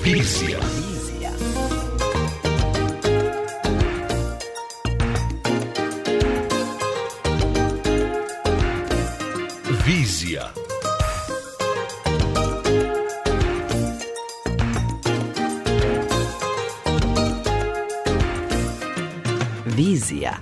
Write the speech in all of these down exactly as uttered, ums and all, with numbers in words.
Vizija. Vizija. Vizija.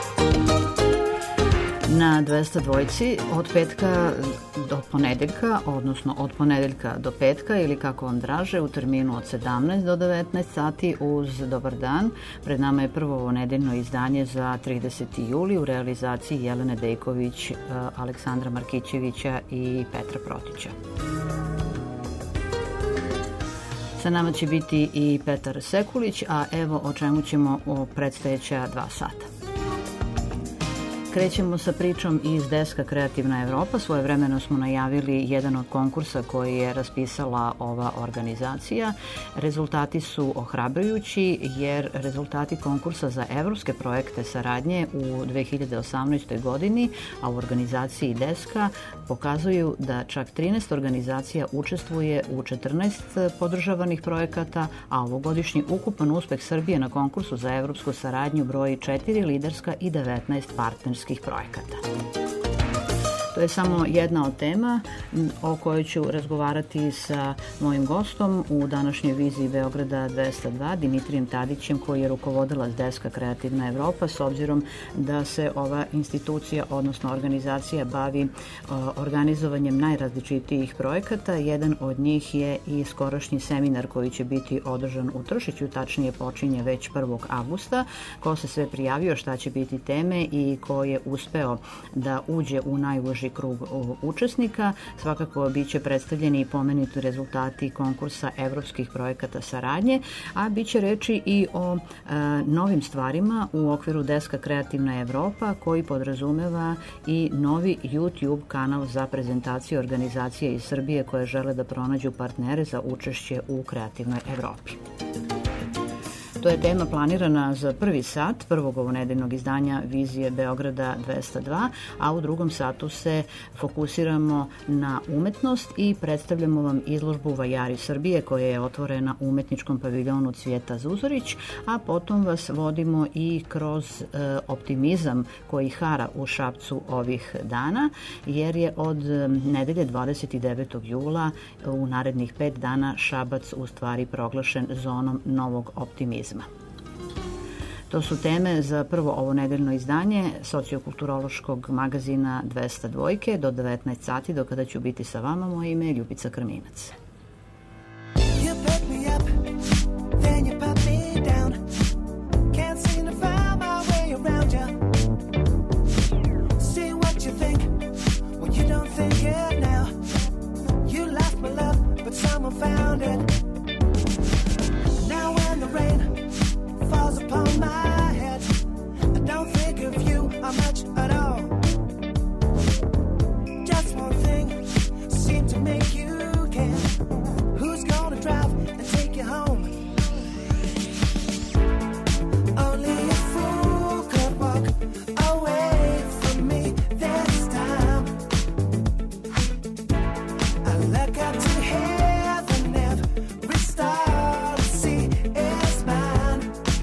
Na dvesta dvojci od petka do ponedeljka, odnosno od ponedeljka do petka ili kako vam draže, u terminu od sedamnaest do devetnaest sati uz Dobar dan. Pred nama je prvo ovo nedeljno izdanje za trideseti juli u realizaciji Jelene Dejković, Aleksandra Markićevića i Petra Protića. Sa nama će biti i Petar Sekulić, a evo o čemu ćemo u predstojeća dva sata. Krećemo sa pričom iz deska Kreativna Evropa. Svojevremeno smo najavili jedan od konkursa koji je raspisala ova organizacija. Rezultati su ohrabrujući jer rezultati konkursa za evropske projekte saradnje u dve hiljade osamnaestoj. godini, a u organizaciji deska, pokazuju da čak trinaest organizacija učestvuje u četrnaest podržavanih projekata, a ovogodišnji ukupan uspeh Srbije na konkursu za evropsku saradnju broji četiri liderska i devetnaest partnerskih projekata. To je samo jedna od tema o kojoj ću razgovarati sa mojim gostom u današnjoj viziji Beograda dvesta dva, Dimitrijem Tadićem, koji je rukovodilac deska Kreativna Evropa, s obzirom da se ova institucija, odnosno organizacija, bavi organizovanjem najrazličitijih projekata. Jedan od njih je i skorašnji seminar koji će biti održan u Tršiću, tačnije počinje već prvog avgusta. Ko se sve prijavio, šta će biti teme i ko je uspeo da uđe u najuži krug učesnika. Svakako biće predstavljeni i pomenuti rezultati konkursa evropskih projekata saradnje, a biće reči i o e, novim stvarima u okviru deska Kreativna Evropa, koji podrazumeva i novi YouTube kanal za prezentaciju organizacije iz Srbije koje žele da pronađu partnere za učešće u Kreativnoj Evropi. To je tema planirana za prvi sat prvog ovonedeljnog izdanja Vizije Beograda dvesta dva, a u drugom satu se fokusiramo na umetnost i predstavljamo vam izložbu Vajari Srbije koja je otvorena u umetničkom paviljonu Cvijeta Zuzorić, a potom vas vodimo i kroz e, optimizam koji hara u Šapcu ovih dana, jer je od nedelje dvadeset devetog jula u narednih pet dana Šabac u stvari proglašen zonom novog optimizma. To su teme za prvo ovo nedeljno izdanje sociokulturološkog magazina dvesta dva do devetnaest sati, do kada ću biti sa vama. Moje ime je Ljubica Krminac. Falls upon my head. I don't think of you much at all. Just one thing seemed to make you care. Who's gonna drive and take you home? Only a fool could walk away from me this time. I look up to heaven, every star to see is mine.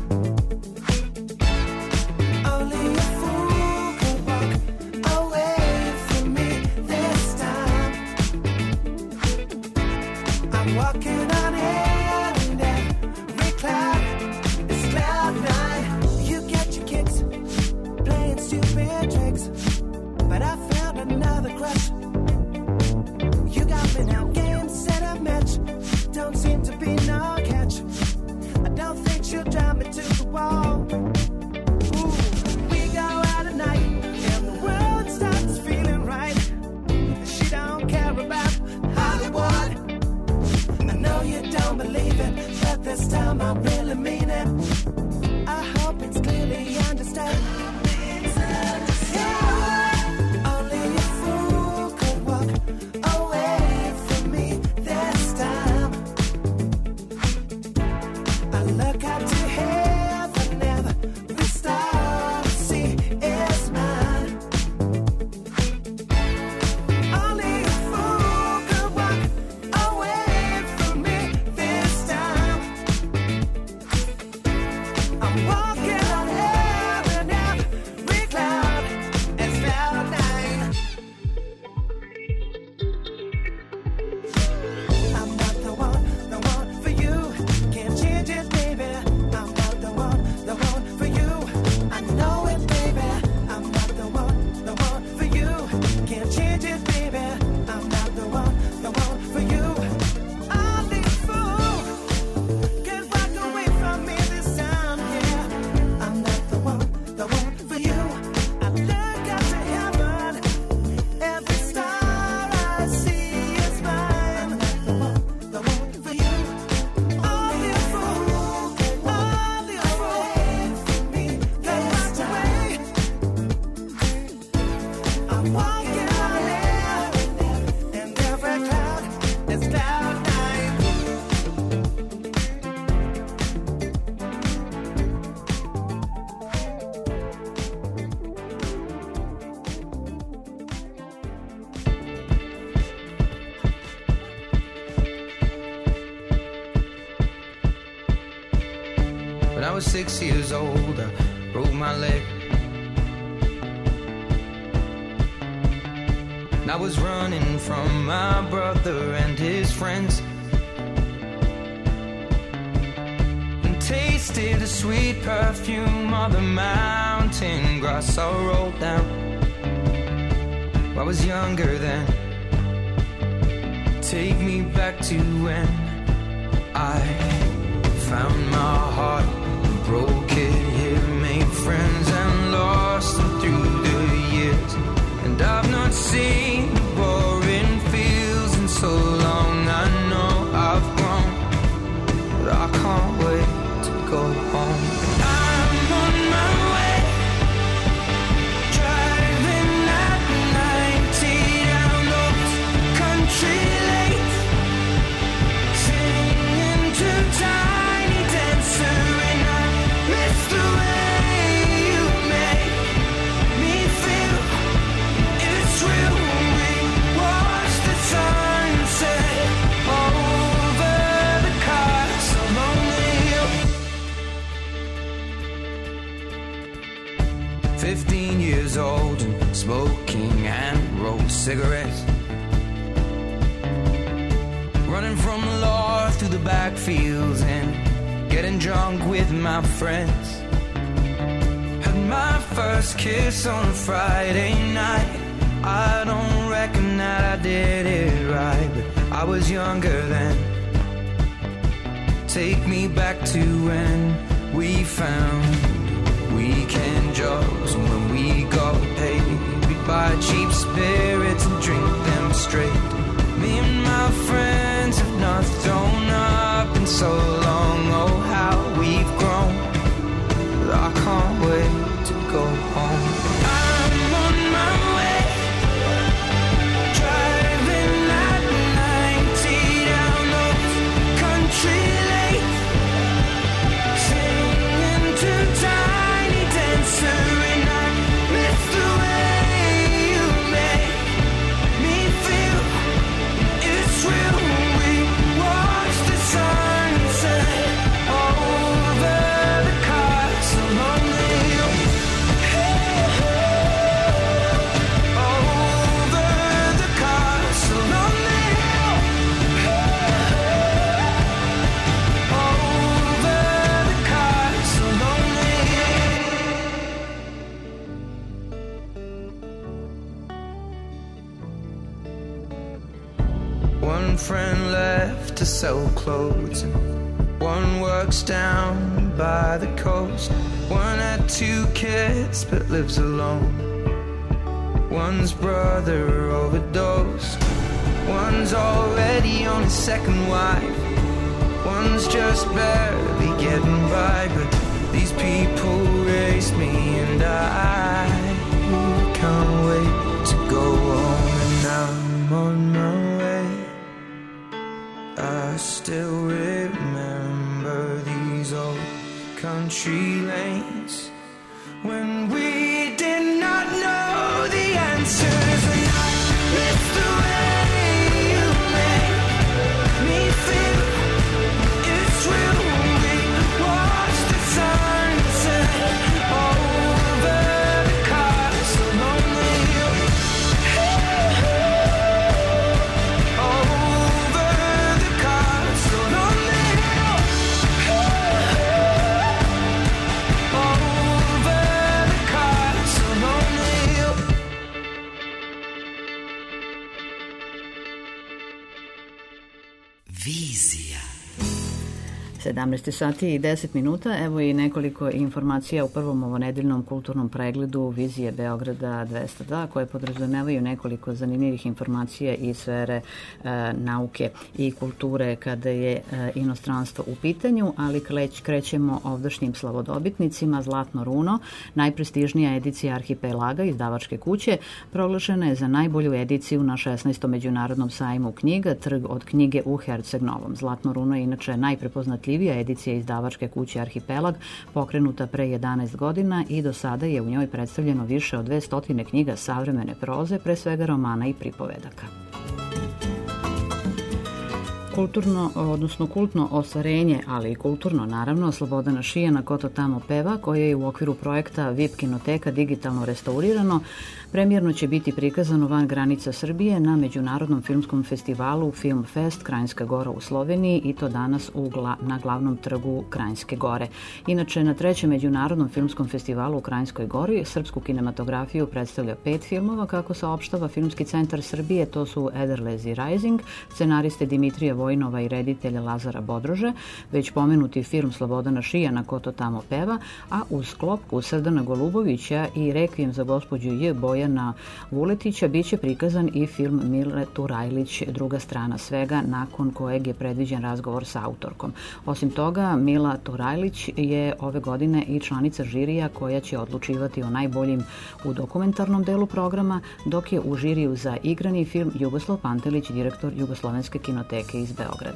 Walking on air and every cloud is cloud nine. You get your kicks playing stupid tricks, but I found another crush. You got me now, game, set, up, match. Don't seem to be no catch. I don't think she'll drive me to the wall. Ooh, we go out at night and the world starts feeling right. She don't care about Hollywood. No, you don't believe it, but this time I really mean it. I hope it's clearly understood. Yeah. Only a fool could walk away from me this time. I look up to heaven, every star to see is mine. Only a fool could walk away from me this time. was cloud nine. When I was six years old, I broke my leg. I was running from my brother and his friends, and tasted the sweet perfume of the mountain grass I rolled down. I was younger then. Take me back to when I found my heart, broke it here, made friends and lost them through the years. And I've not seen the boring fields in so long. I know I've grown, but I can't wait to go home. I'm on my way, driving at ninety down those country lanes, singing to Tiny Dancer, and I miss the way you make me feel. It's real when we watch the sunset over the castle on the hill. Fifteen years old and smoking and rolled cigarettes, running from the law through the backfields and getting drunk with my friends. Had my first kiss on a Friday night. I don't reckon that I did it right, but I was younger then. Take me back to when we found weekend jobs, and when we got paid, we'd buy cheap spirits and drink them straight. Me and my friends have not thrown up in so long. Oh, how we've grown, but I can't wait to go home. I'm on my way, driving at ninety down those country lanes, singing to Tiny Dancer, and I miss the way you make me feel. It's real when we watch the sunset over the castle on the hill. Over the castle on the hill. Over the castle on the hill. One friend left to sell clothes, and one works down by the coast. One had two kids but lives alone. One's brother overdosed. One's already on his second wife. One's just barely getting by, but these people raised me, and I can't wait to go home. And I'm on my way. I still remember these old country lanes when we did not know the answers, and I miss the way you make me feel. It's real when we watch the sunset over the castle on the hill. Over the castle on the hill. Over the castle on the hill. Vizija. sedamnaest sati i deset minuta, evo i nekoliko informacija u prvom ovonedeljnom kulturnom pregledu Vizije Beograda dvesta dva, koje podrazumevaju nekoliko zanimljivih informacija iz sfere e, nauke i kulture kada je e, inostranstvo u pitanju, ali kleć, krećemo ovdašnjim slavodobitnicima. Zlatno runo, najprestižnija edicija Arhipelaga izdavačke kuće, proglašena je za najbolju ediciju na šesnaestom međunarodnom sajmu knjiga Trg od knjige u Herceg Novom. Zlatno runo je inače najprepoznatljivija edicija izdavačke kuće Arhipelag, pokrenuta pre jedanaest godina i do sada je u njoj predstavljeno više od dve stotine knjiga savremene proze, pre svega romana i pripovedaka. Kulturno, odnosno kultno ostvarenje, ali i kulturno, naravno, Slobodana Šijana Ko to tamo peva, koje je u okviru projekta V I P kinoteka digitalno restaurirano, premijerno će biti prikazano van granica Srbije na Međunarodnom filmskom festivalu Film Fest Kranjska Gora u Sloveniji, i to danas u gla, na glavnom trgu Kranjske Gore. Inače, na trećem Međunarodnom filmskom festivalu u Kranjskoj Gori srpsku kinematografiju predstavlja pet filmova, kako saopštava Filmski centar Srbije. To su Ederlezi Rising, scenariste Dimitrija Vojnova i reditelja Lazara Bodrože, već pomenuti film Slobodana Šijana Ko to tamo peva, a uz klopku Srdana Golubovića i Rekvijem za gospođu J. Bojana Vuletića biće prikazan i film Mile Turajlić Druga strana svega, nakon kojeg je predviđen razgovor sa autorkom. Osim toga, Mila Turajlić je ove godine i članica žirija koja će odlučivati o najboljim u dokumentarnom delu programa, dok je u žiriju za igrani film Jugoslav Pantelić, direktor Jugoslovenske kinoteke iz Beograda.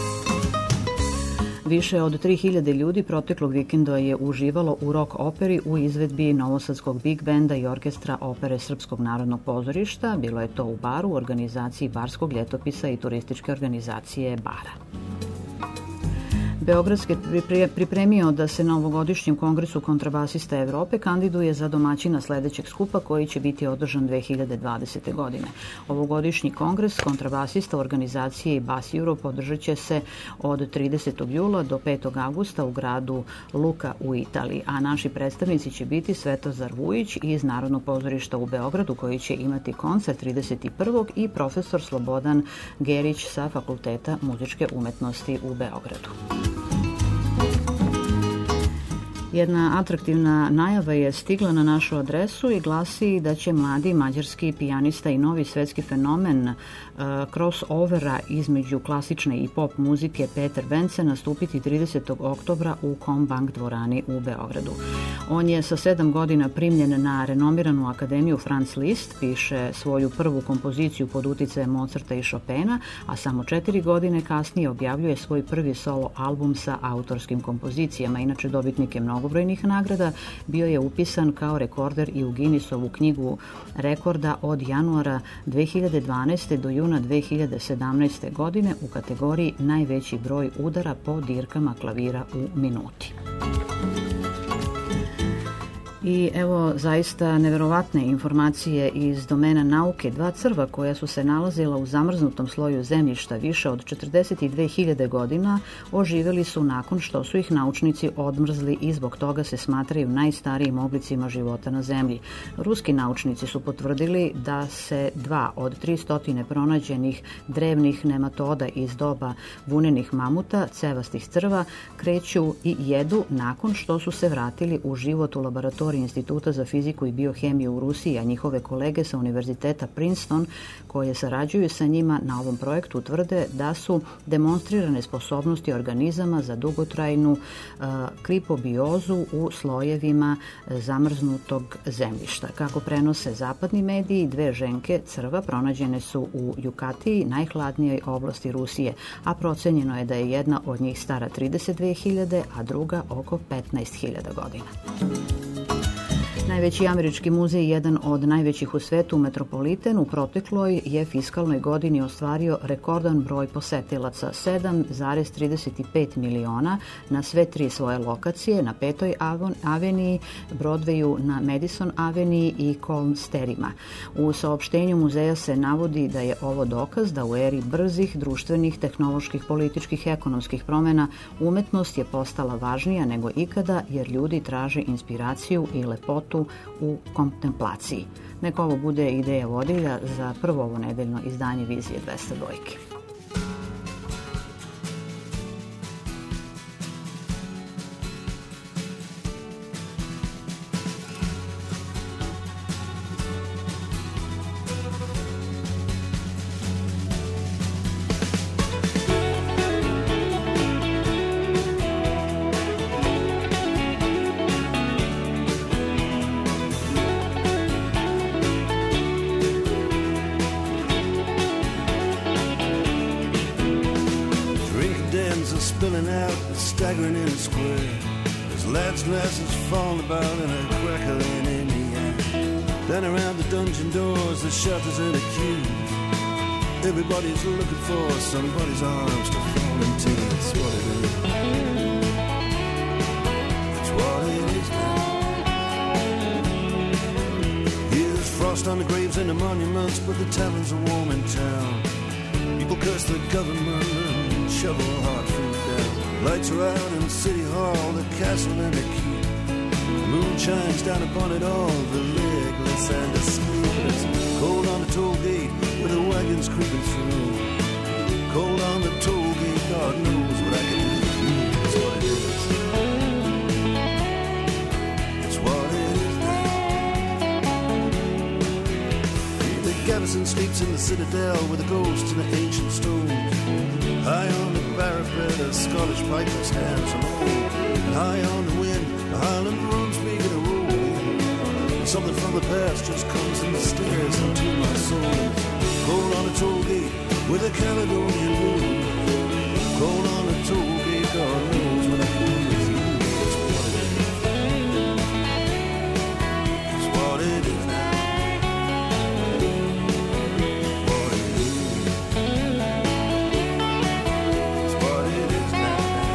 Više od tri hiljade ljudi proteklog vikenda je uživalo u rock operi u izvedbi novosadskog big benda i orkestra opere Srpskog narodnog pozorišta. Bilo je to u Baru, u organizaciji Barskog ljetopisa i turističke organizacije Bara. Beogradski pripremio da se na ovogodišnjem kongresu kontrabasista Evrope kandiduje za domaćina sledećeg skupa, koji će biti održan dve hiljade dvadesete. godine. Ovogodišnji kongres kontrabasista organizacije i Bass Europe održat će se od tridesetog jula do petog avgusta u gradu Luka u Italiji, a naši predstavnici će biti Svetozar Vujić iz Narodnog pozorišta u Beogradu, koji će imati koncert trideset prvog i profesor Slobodan Gerić sa Fakulteta muzičke umetnosti u Beogradu. Jedna atraktivna najava je stigla na našu adresu i glasi da će mladi mađarski pijanista i novi svetski fenomen uh, crossovera između klasične i pop muzike Peter Bence nastupiti tridesetog oktobra u Kombank dvorani u Beogradu. On je sa sedam godina primljen na renomiranu akademiju Franz Liszt, piše svoju prvu kompoziciju pod uticajem Mozarta i Chopina, a samo četiri godine kasnije objavljuje svoj prvi solo album sa autorskim kompozicijama. Inače, dobitnik je mnogobrojnih nagrada, bio je upisan kao rekorder i u Guinnessovu knjigu rekorda od januara dve hiljade dvanaeste. do juna dve hiljade sedamnaeste. godine u kategoriji najveći broj udara po dirkama klavira u minuti. I evo zaista neverovatne informacije iz domena nauke. Dva crva koja su se nalazila u zamrznutom sloju zemljišta više od četrdeset dve hiljade godina oživjeli su nakon što su ih naučnici odmrzli i zbog toga se smatraju najstarijim oblicima života na zemlji. Ruski naučnici su potvrdili da se dva od tri stotine pronađenih drevnih nematoda iz doba vunenih mamuta, cevastih crva, kreću i jedu nakon što su se vratili u život u laboratoriju Instituta za fiziku i biohemiju u Rusiji, a njihove kolege sa Univerziteta Princeton, koje sarađuju sa njima na ovom projektu, tvrde da su demonstrirane sposobnosti organizama za dugotrajnu uh, kripobiozu u slojevima zamrznutog zemljišta. Kako prenose zapadni mediji, dve ženke crva pronađene su u Jukatiji, najhladnijoj oblasti Rusije, a procenjeno je da je jedna od njih stara trideset dve hiljade, a druga oko petnaest hiljada godina. Najveći američki muzej, jedan od najvećih u svetu, Metropolitan, u protekloj je fiskalnoj godini ostvario rekordan broj posetilaca, sedam zarez trideset pet miliona na sve tri svoje lokacije, na Petoj aveniji, Broadwayu, na Madison aveniji i Colmsterima. U saopštenju muzeja se navodi da je ovo dokaz da u eri brzih društvenih, tehnoloških, političkih, ekonomskih promena umetnost je postala važnija nego ikada, jer ljudi traže inspiraciju i lepotu u kontemplaciji. Neka ovo bude ideja vodilja za prvo ovo nedeljno izdanje Vizije dvesta dva. spilling out, staggering in a square. There's lads and lasses falling about and a crackling in the air. Then around the dungeon doors, the shutters and the queues. Everybody's looking for somebody's arms to fall into. That's what it is. That's what it is now. Here's frost on the graves and the monuments, but the taverns are warm in town. People curse the government and shovel hard food down. Lights are out in City Hall, the castle and the keep. The moon shines down upon it all, the legless and the sleepless. Cold on the toll gate with the wagons creeping through. Cold on the toll gate, God knows what I can do for you. That's what it is. That's what it is now. The garrison sleeps in the citadel with the ghosts and the ancient stones. High on the parapet, a Scottish piper stands alone. And high on the wind, the Highland runs begin to roll. And something from the past just comes and stares into my soul. Cold on a toll gate with a Caledonian moon. Cold on a toll gate, God knows what I can do with you. That's what it is. That's what it is now. What it is. That's what it is now.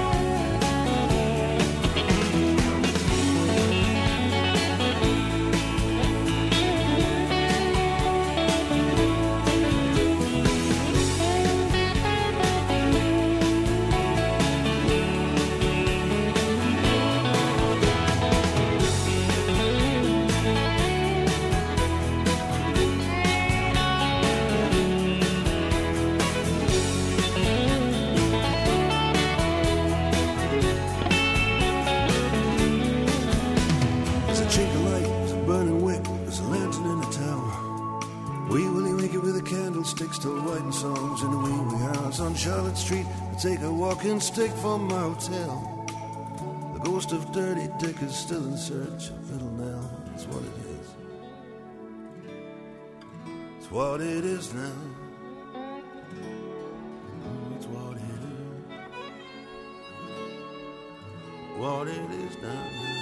Still writing songs in a wee wee house on Charlotte Street. I take a walking stick from my hotel. The ghost of Dirty Dick is still in search of Little Nell. That's what it is. It's what it is now. It's what it is. What it is now.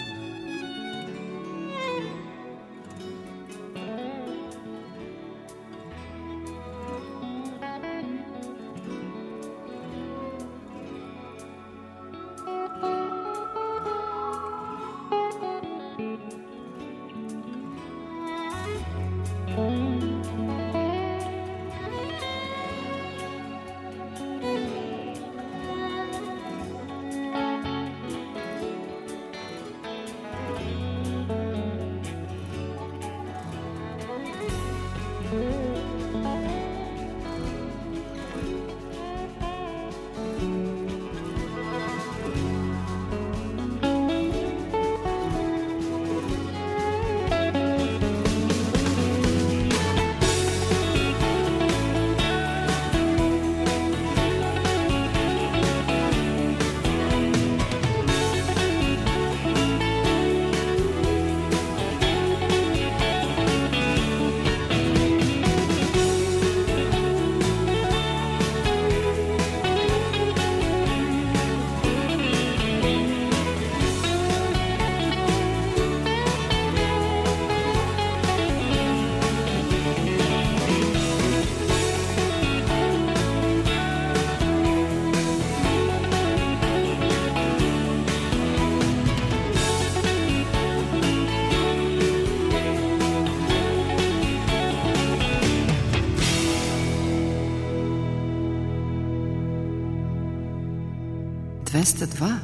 dvesta dva.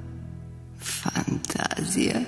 Fantazija.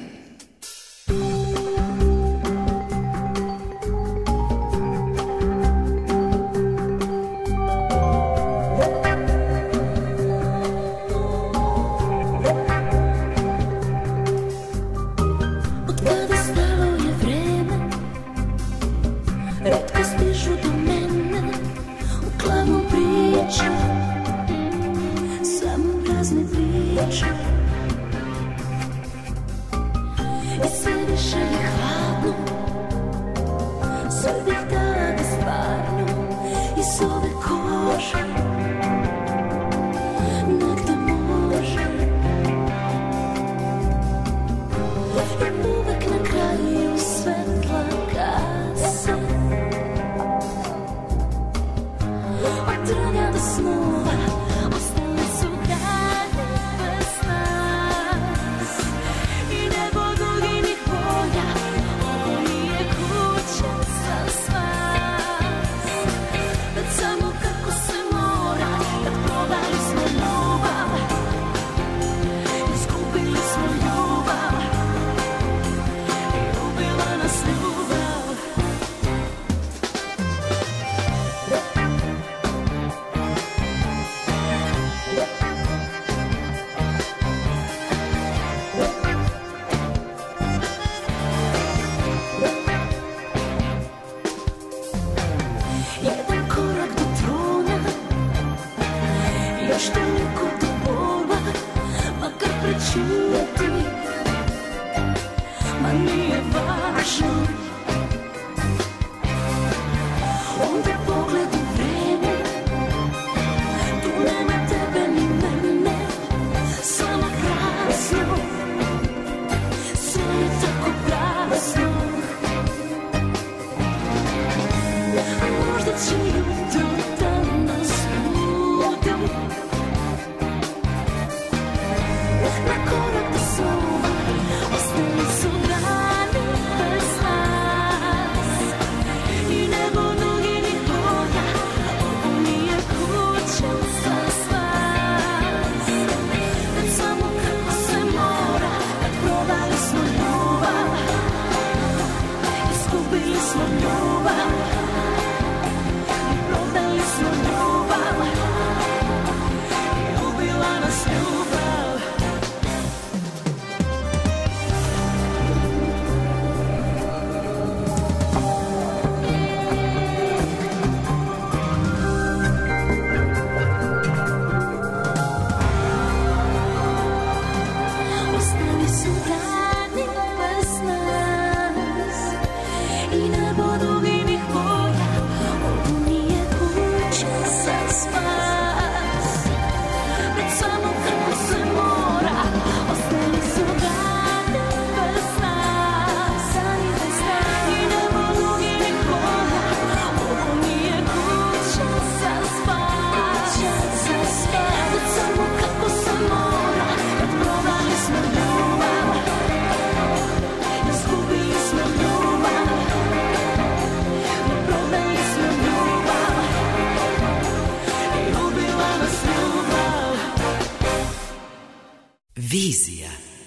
Vizija.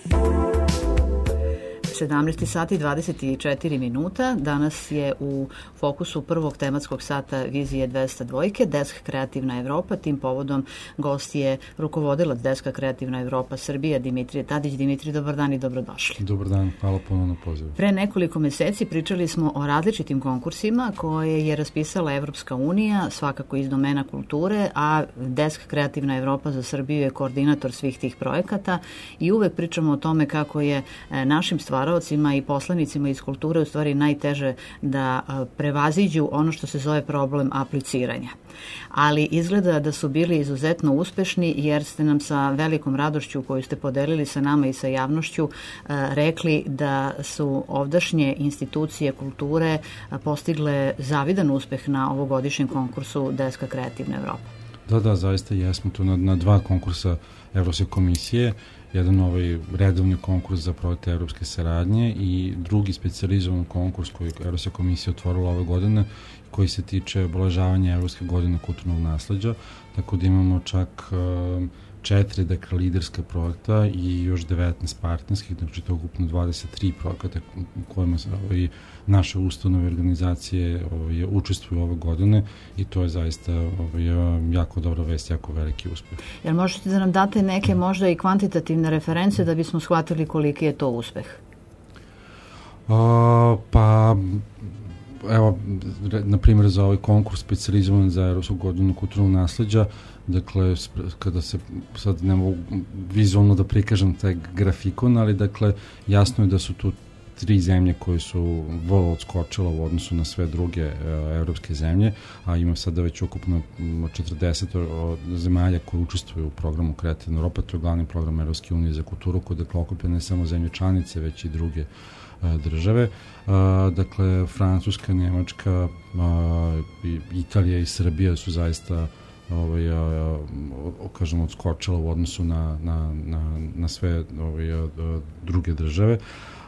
sedamnaest sati i dvadeset četiri minuta. Danas je u fokusu prvog tematskog sata Vizije dvesta dva, Desk Kreativna Evropa. Tim povodom gost je rukovodilac Deska Kreativna Evropa Srbija, Dimitrije Tadić. Dimitrije, dobar dan i dobrodošli. Dobar dan, hvala puno na pozivu. Pre nekoliko meseci pričali smo o različitim konkursima koje je raspisala Evropska unija, svakako iz domena kulture, a Desk Kreativna Evropa za Srbiju je koordinator svih tih projekata i uvek pričamo o tome kako je našim stvaraocima i poslanicima iz kulture u stvari najteže da prevaziđu ono što se zove problem apliciranja. Ali izgleda da su bili izuzetno uspešni jer ste nam sa velikom radošću koju ste podelili sa nama i sa javnošću rekli da su ovdašnje institucije kulture postigle zavidan uspeh na ovogodišnjem konkursu Deska Kreativne Evrope. Da, da, zaista jesmo tu na, na dva konkursa Evropske komisije. Jedan ovaj redovni konkurs za projekte evropske saradnje i drugi specijalizovan konkurs koji Evropska komisija otvorila ove godine, koji se tiče obeležavanja Evropske godine kulturnog nasleđa, tako da imamo čak um, četiri dakle, liderske projekta i još devetnaest partnerskih, znači to je ukupno dvadeset tri projekata u kojima ovaj, naše ustanove organizacije ovaj, učestvuju ove godine i to je zaista ovaj, jako dobra vest, jako veliki uspeh. Jel možete da nam date neke možda i kvantitativne reference da bismo shvatili koliki je to uspeh? A, pa... Evo, na primjer, za ovaj konkurs specijalizovan za Evropsku godinu kulturnog nasleđa, dakle, kada se, sad ne mogu vizualno da prikažem taj grafikon, ali dakle, jasno je da su tu tri zemlje koje su vrlo odskočile u odnosu na sve druge e, evropske zemlje, a ima sada već ukupno četrdeset zemalja koje učestvuju u programu Kreativna Evropa, to je glavni program Evropske unije za kulturu, koji dakle okuplja ne samo zemlje članice, već i druge e, države. E, dakle, Francuska, Nemačka, e, Italija i Srbija su zaista ovaj, a, kažemo, odskočila u odnosu na, na, na, na sve ovaj, a, a, druge države.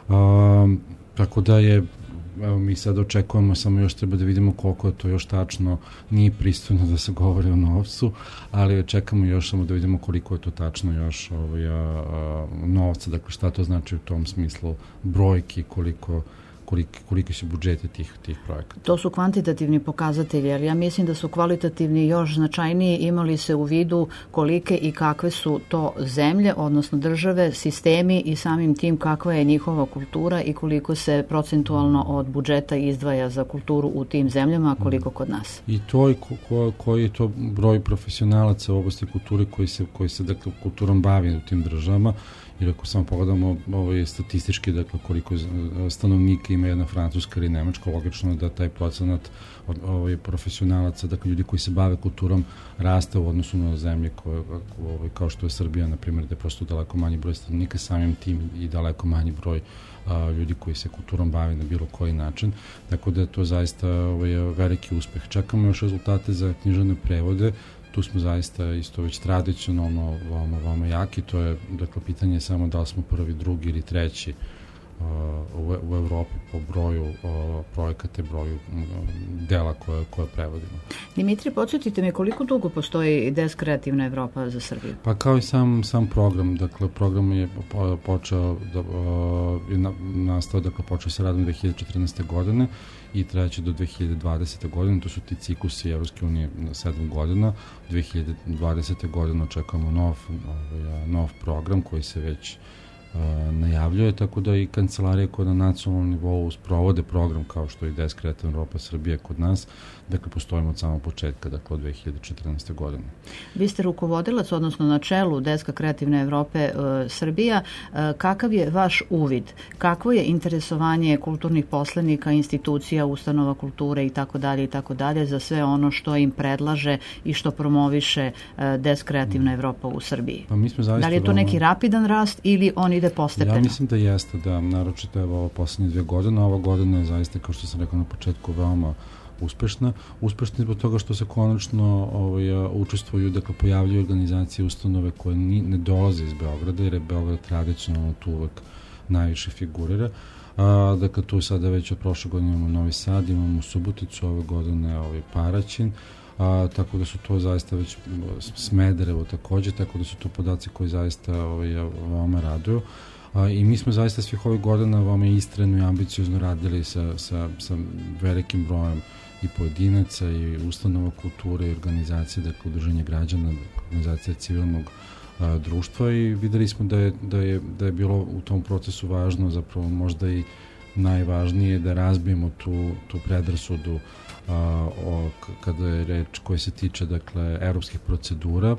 A, tako da je, evo, mi sad očekujemo, samo još treba da vidimo koliko je to još tačno, nije pristojno da se govori o novcu, ali čekamo još samo da vidimo koliko je to tačno još ovaj, a, a, novca, dakle šta to znači u tom smislu brojki, koliko koliki, koliki su budžeti tih, tih projekata. To su kvantitativni pokazatelji, ali ja mislim da su kvalitativni još značajniji, imali se u vidu kolike i kakve su to zemlje, odnosno države, sistemi i samim tim kakva je njihova kultura i koliko se procentualno od budžeta izdvaja za kulturu u tim zemljama, koliko kod nas. I to i ko, ko, koji je to broj profesionalaca u oblasti kulture koji se, koji se dakle, kulturom bavi u tim državama. Jer ako samo pogledamo ovaj, statistički, dakle, koliko stanovnika ima jedna Francuska ili Nemačka, logično je da taj procenat ovaj, profesionalaca, dakle, ljudi koji se bave kulturom, raste u odnosu na zemlje koje, ovaj, kao što je Srbija, na primjer, da je prosto daleko manji broj stanovnika, samim tim i daleko manji broj a, ljudi koji se kulturom bave na bilo koji način. Tako da je to zaista ovaj, veliki uspeh. Čekamo još rezultate za književne prevode. Tu smo zaista isto već tradicionalno veoma, veoma jaki. To je, dakle, pitanje samo da li smo prvi, drugi ili treći uh, u, u Evropi po broju uh, projekata, broju um, dela koje, koje prevodimo. Dimitri, podsjetite me koliko dugo postoji D E S Kreativna Evropa za Srbiju? Pa kao i sam, sam program, dakle, program je počeo, da, uh, je na, nastao, dakle, počeo se radom dve hiljade četrnaeste. godine i treće do dve hiljade dvadesete. godine, to su ti ciklusi Evropske unije na sedam godina. dve hiljade dvadesete. godine očekujemo nov, ovaj, nov program koji se već uh, najavljuje, tako da i kancelarije koje na nacionalnom nivou sprovode program kao što i D E S Kreativna Evropa Srbije kod nas, dakle, postojimo od samog početka, dakle, od dve hiljade četrnaeste. godine. Vi ste rukovodilac, odnosno na čelu D E S Kreativne Evrope uh, Srbija. Uh, kakav je vaš uvid? Kakvo je interesovanje kulturnih poslenika, institucija, ustanova kulture i tako dalje i tako dalje za sve ono što im predlaže i što promoviše uh, D E S Kreativna Evropa u Srbiji? Pa mi smo zaista, da li je to neki rapidan rast ili on ide postepeno? Ja mislim da jeste, da, naročito evo ovo poslednje dve godine, ova godina je zaista, kao što sam rekao na početku, veoma uspešna. Uspešna zbog toga što se konačno ovaj, učestvuju, dakle, pojavljuju organizacije, ustanove koje ni, ne dolaze iz Beograda, jer je Beograd tradicionalno tu uvek najviše figurira. A, dakle, tu sada već od prošle godine imamo Novi Sad, imamo Suboticu, ove godine ovaj, Paraćin, a, tako da su to zaista već Smederevo takođe, tako da su to podaci koji zaista ovaj, veoma raduju. A, i mi smo zaista svih ovih godina veoma istreno i ambiciozno radili sa, sa, sa velikim brojem i pojedinaca i ustanova kulture i organizacije, dakle, udruženja građana, organizacije civilnog a, društva, i videli smo da je, da, je, da je bilo u tom procesu važno, zapravo možda i najvažnije, da razbijemo tu, tu predrasudu a, o, kada je reč koja se tiče, dakle, evropskih procedura,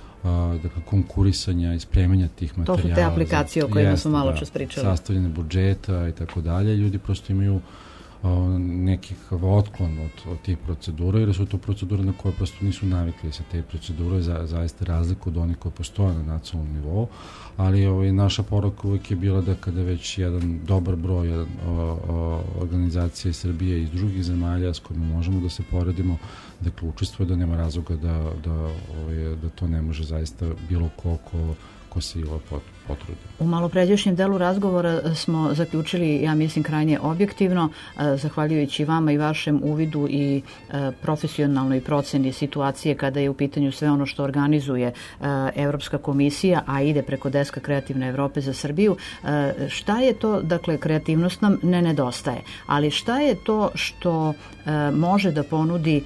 a, dakle, konkurisanja i spremanja tih materijala. To su te aplikacije o kojima smo malo čas pričali. Sastavljene budžeta i tako dalje. Ljudi prosto imaju a, nekih otklon od, od tih procedura, jer su to procedure na koje prosto nisu navikli. Se te procedure za, zaista razliku od onih koje postoje na nacionalnom nivou, ali ovaj, naša poruka uvijek je bila da kada već jedan dobar broj jedan, o, o, organizacije iz Srbije i iz drugih zemalja s kojima možemo da se poredimo, dakle, učestvuje, da nema razloga da, da, ovaj, da to ne može zaista bilo ko ko, ko se i potrudi. U malopređašnjem delu razgovora smo zaključili, ja mislim, krajnje objektivno, zahvaljujući vama i vašem uvidu i profesionalnoj proceni situacije kada je u pitanju sve ono što organizuje Evropska komisija, a ide preko D E S Kreativne Evrope za Srbiju. Šta je to, dakle, kreativnost nam ne nedostaje, ali šta je to što može da ponudi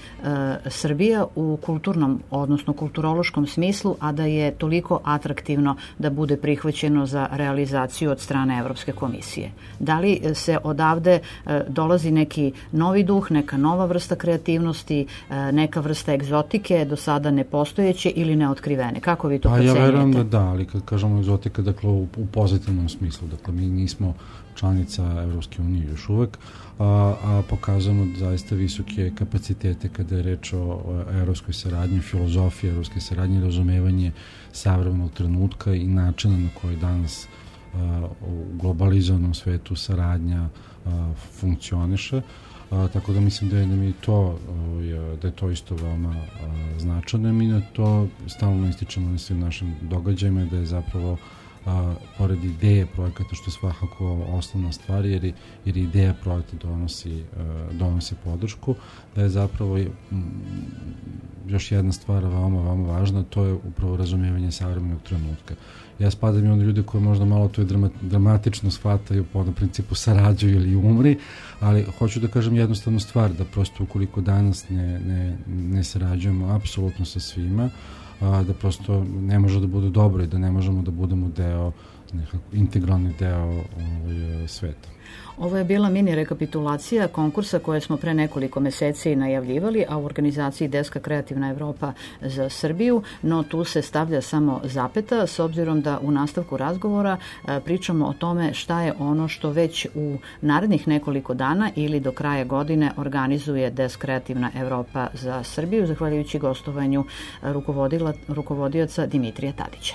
Srbija u kulturnom, odnosno kulturološkom smislu, a da je toliko atraktivno da bude prihvaćeno za realizaciju od strane Evropske komisije? Da li se odavde dolazi neki novi duh, neka nova vrsta kreativnosti, neka vrsta egzotike, do sada nepostojeće ili neotkrivene? Kako vi to procenjujete? Pa ja verujem da da, ali kad kažemo egzotika, dakle, u, u pozitivnom smislu, dakle, mi nismo članica Evropske unije još uvek, a, a pokazujemo zaista visoke kapacitete kada je reč o, o evropskoj saradnji, filozofiji evropske saradnje, razumevanje savremenog trenutka i načina na koji danas a, u globalizovanom svetu saradnja a, funkcioniše. A, tako da mislim da je, da mi to, da je to isto veoma a, značajno. Mi na to stalno ističemo na svim našim događajima, da je zapravo a, pored ideje projekata, što je svakako osnovna stvar, jer, jer ideja projekta donosi, a, donosi podršku, da je zapravo m, još jedna stvar veoma, veoma važna, to je upravo razumijevanje savremenog trenutka. Ja spadam i onda ljude koji možda malo to i dramatično shvataju po onom principu sarađuju ili umri, ali hoću da kažem jednostavnu stvar, da prosto ukoliko danas ne, ne, ne sarađujemo apsolutno sa svima, a, da prosto ne može da bude dobro i da ne možemo da budemo deo, nekako integralni deo ovaj, sveta. Ovo je bila mini rekapitulacija konkursa koje smo pre nekoliko meseci najavljivali, a u organizaciji Deska Kreativna Evropa za Srbiju, no tu se stavlja samo zapeta, s obzirom da u nastavku razgovora pričamo o tome šta je ono što već u narednih nekoliko dana ili do kraja godine organizuje Desk Kreativna Evropa za Srbiju, zahvaljujući gostovanju rukovodioca Dimitrija Tadića.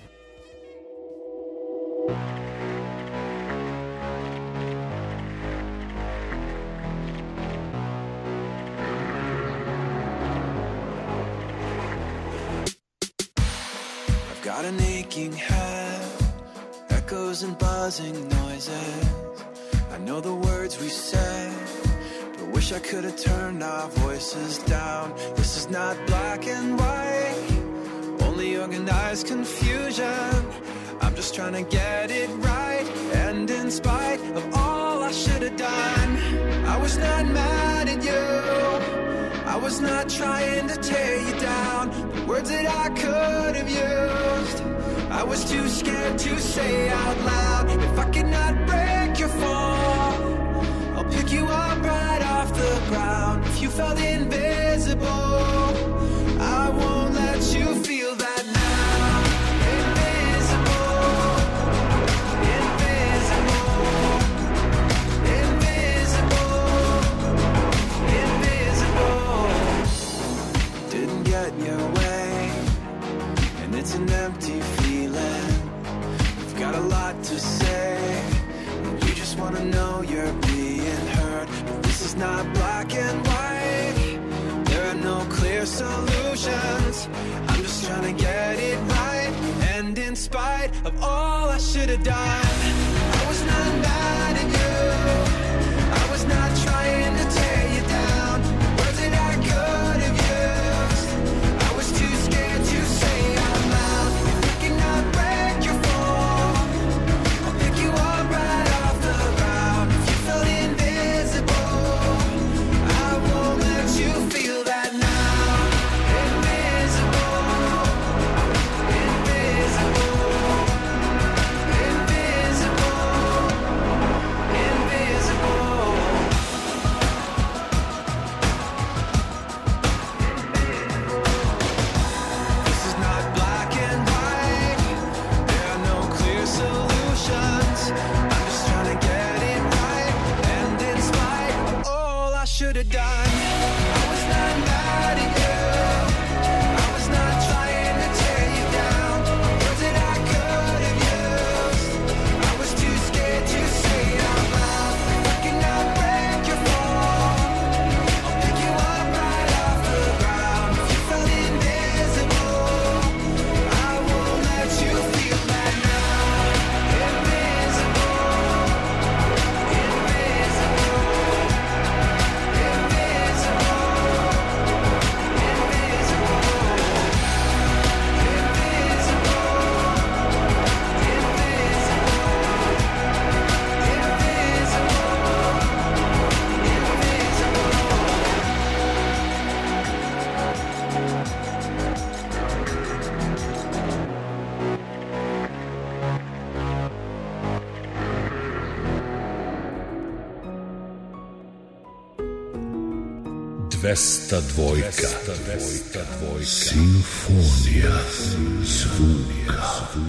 Got an aching head, echoes and buzzing noises. I know the words we said, but wish I could have turned our voices down. This is not black and white, only organized confusion. I'm just trying to get it right, and in spite of all I should have done, I was not mad at you, I was not trying to tear you down. The words that I could have used, I was too scared to say out loud. If I cannot break your fall, I'll pick you up right off the ground. If you felt invisible, I won't let you feel that now. Invisible, invisible, invisible, invisible. Didn't get your way, and it's an empty feeling. You've got a lot to say, and you just wanna know you're being heard. But this is not black and white, there are no clear solutions. I'm just trying to get it right, and in spite of all I should have done, I was not mad at you, I was not trying to tear you down. The words that I could have used, I was too scared to say out loud. If I cannot break your fall, I'll pick you up right off the ground. If you felt invisible, I won't let you feel that now. Invisible, invisible, invisible, invisible. This is not black and white, there are no clear solutions. I'm just trying to get it right, and in spite of all I should have done, I was not mad at you, I was not trying to tear you down. Words that I could have used, I was too scared to say out loud. If I cannot break your fall, I'll pick you up right off the ground. If you felt invisible, I won't let you feel that now. Invisible, invisible, dvesta dvojka. Simfonija zvuka.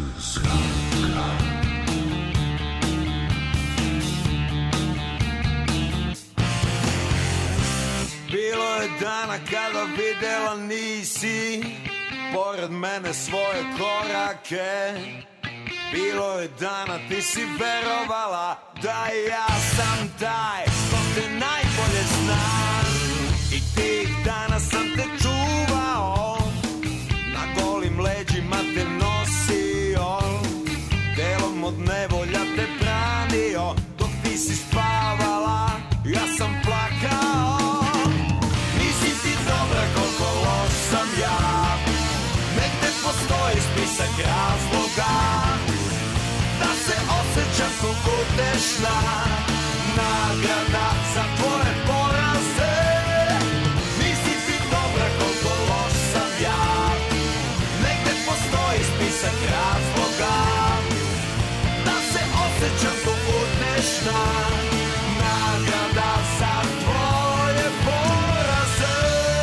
Bilo je dana kada videla nisi pored mene svoje korake. Bilo je dana ti si verovala da ja sam taj se najbolje znam. I tih dana sam te čuvao, na golim leđima te nosio, delom od nevolja te branio. Dok ti si spavala, ja sam plakao. Nisi ti dobra koliko loš sam ja, negde postoji spisak razloga da se osjećam ko utešna nagrada za tvoje poraze. Nisi ti dobra koliko loš sam ja, negde postoji spisak razloga da se osjećam ko utešna nagrada za tvoje poraze.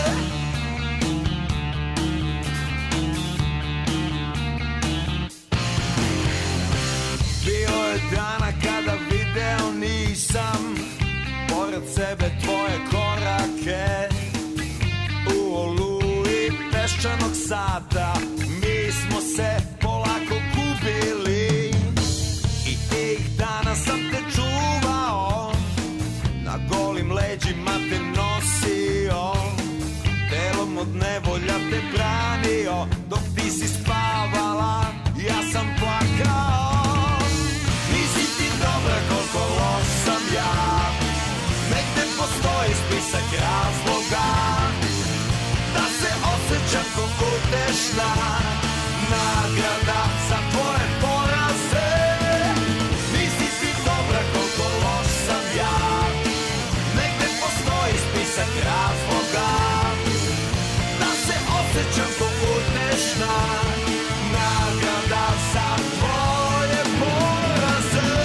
Bio je dana kada video nisam pored sebe tvoje korake, u oluji peščanog sata mi smo se polako gubili. I tih dana sam te čuvao, na golim leđima te nosio, delom od nevolja te branio. Dok ti si spavala, ja sam plakao. Nisi ti dobra koliko loš sam ja, negde postoji spisak razloga da se osjećam ko utešna nagrada za tvoje poraze. Nisi ti dobra koliko loš sam ja, negde postoji spisak razloga da se osjećam ko utešna nagrada za tvoje poraze.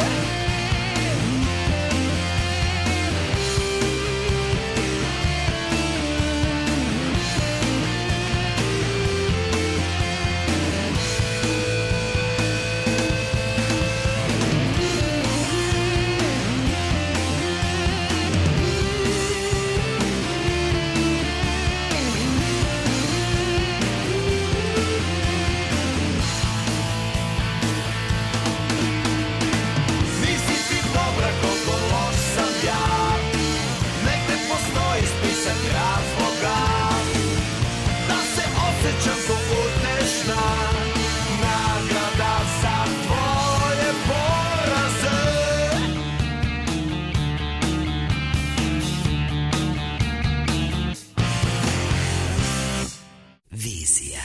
Nisi ti dobra koliko loš sam ja, negde postoji spisak razloga da se osjećam ko utešna nagrada za tvoje poraze. Vizija.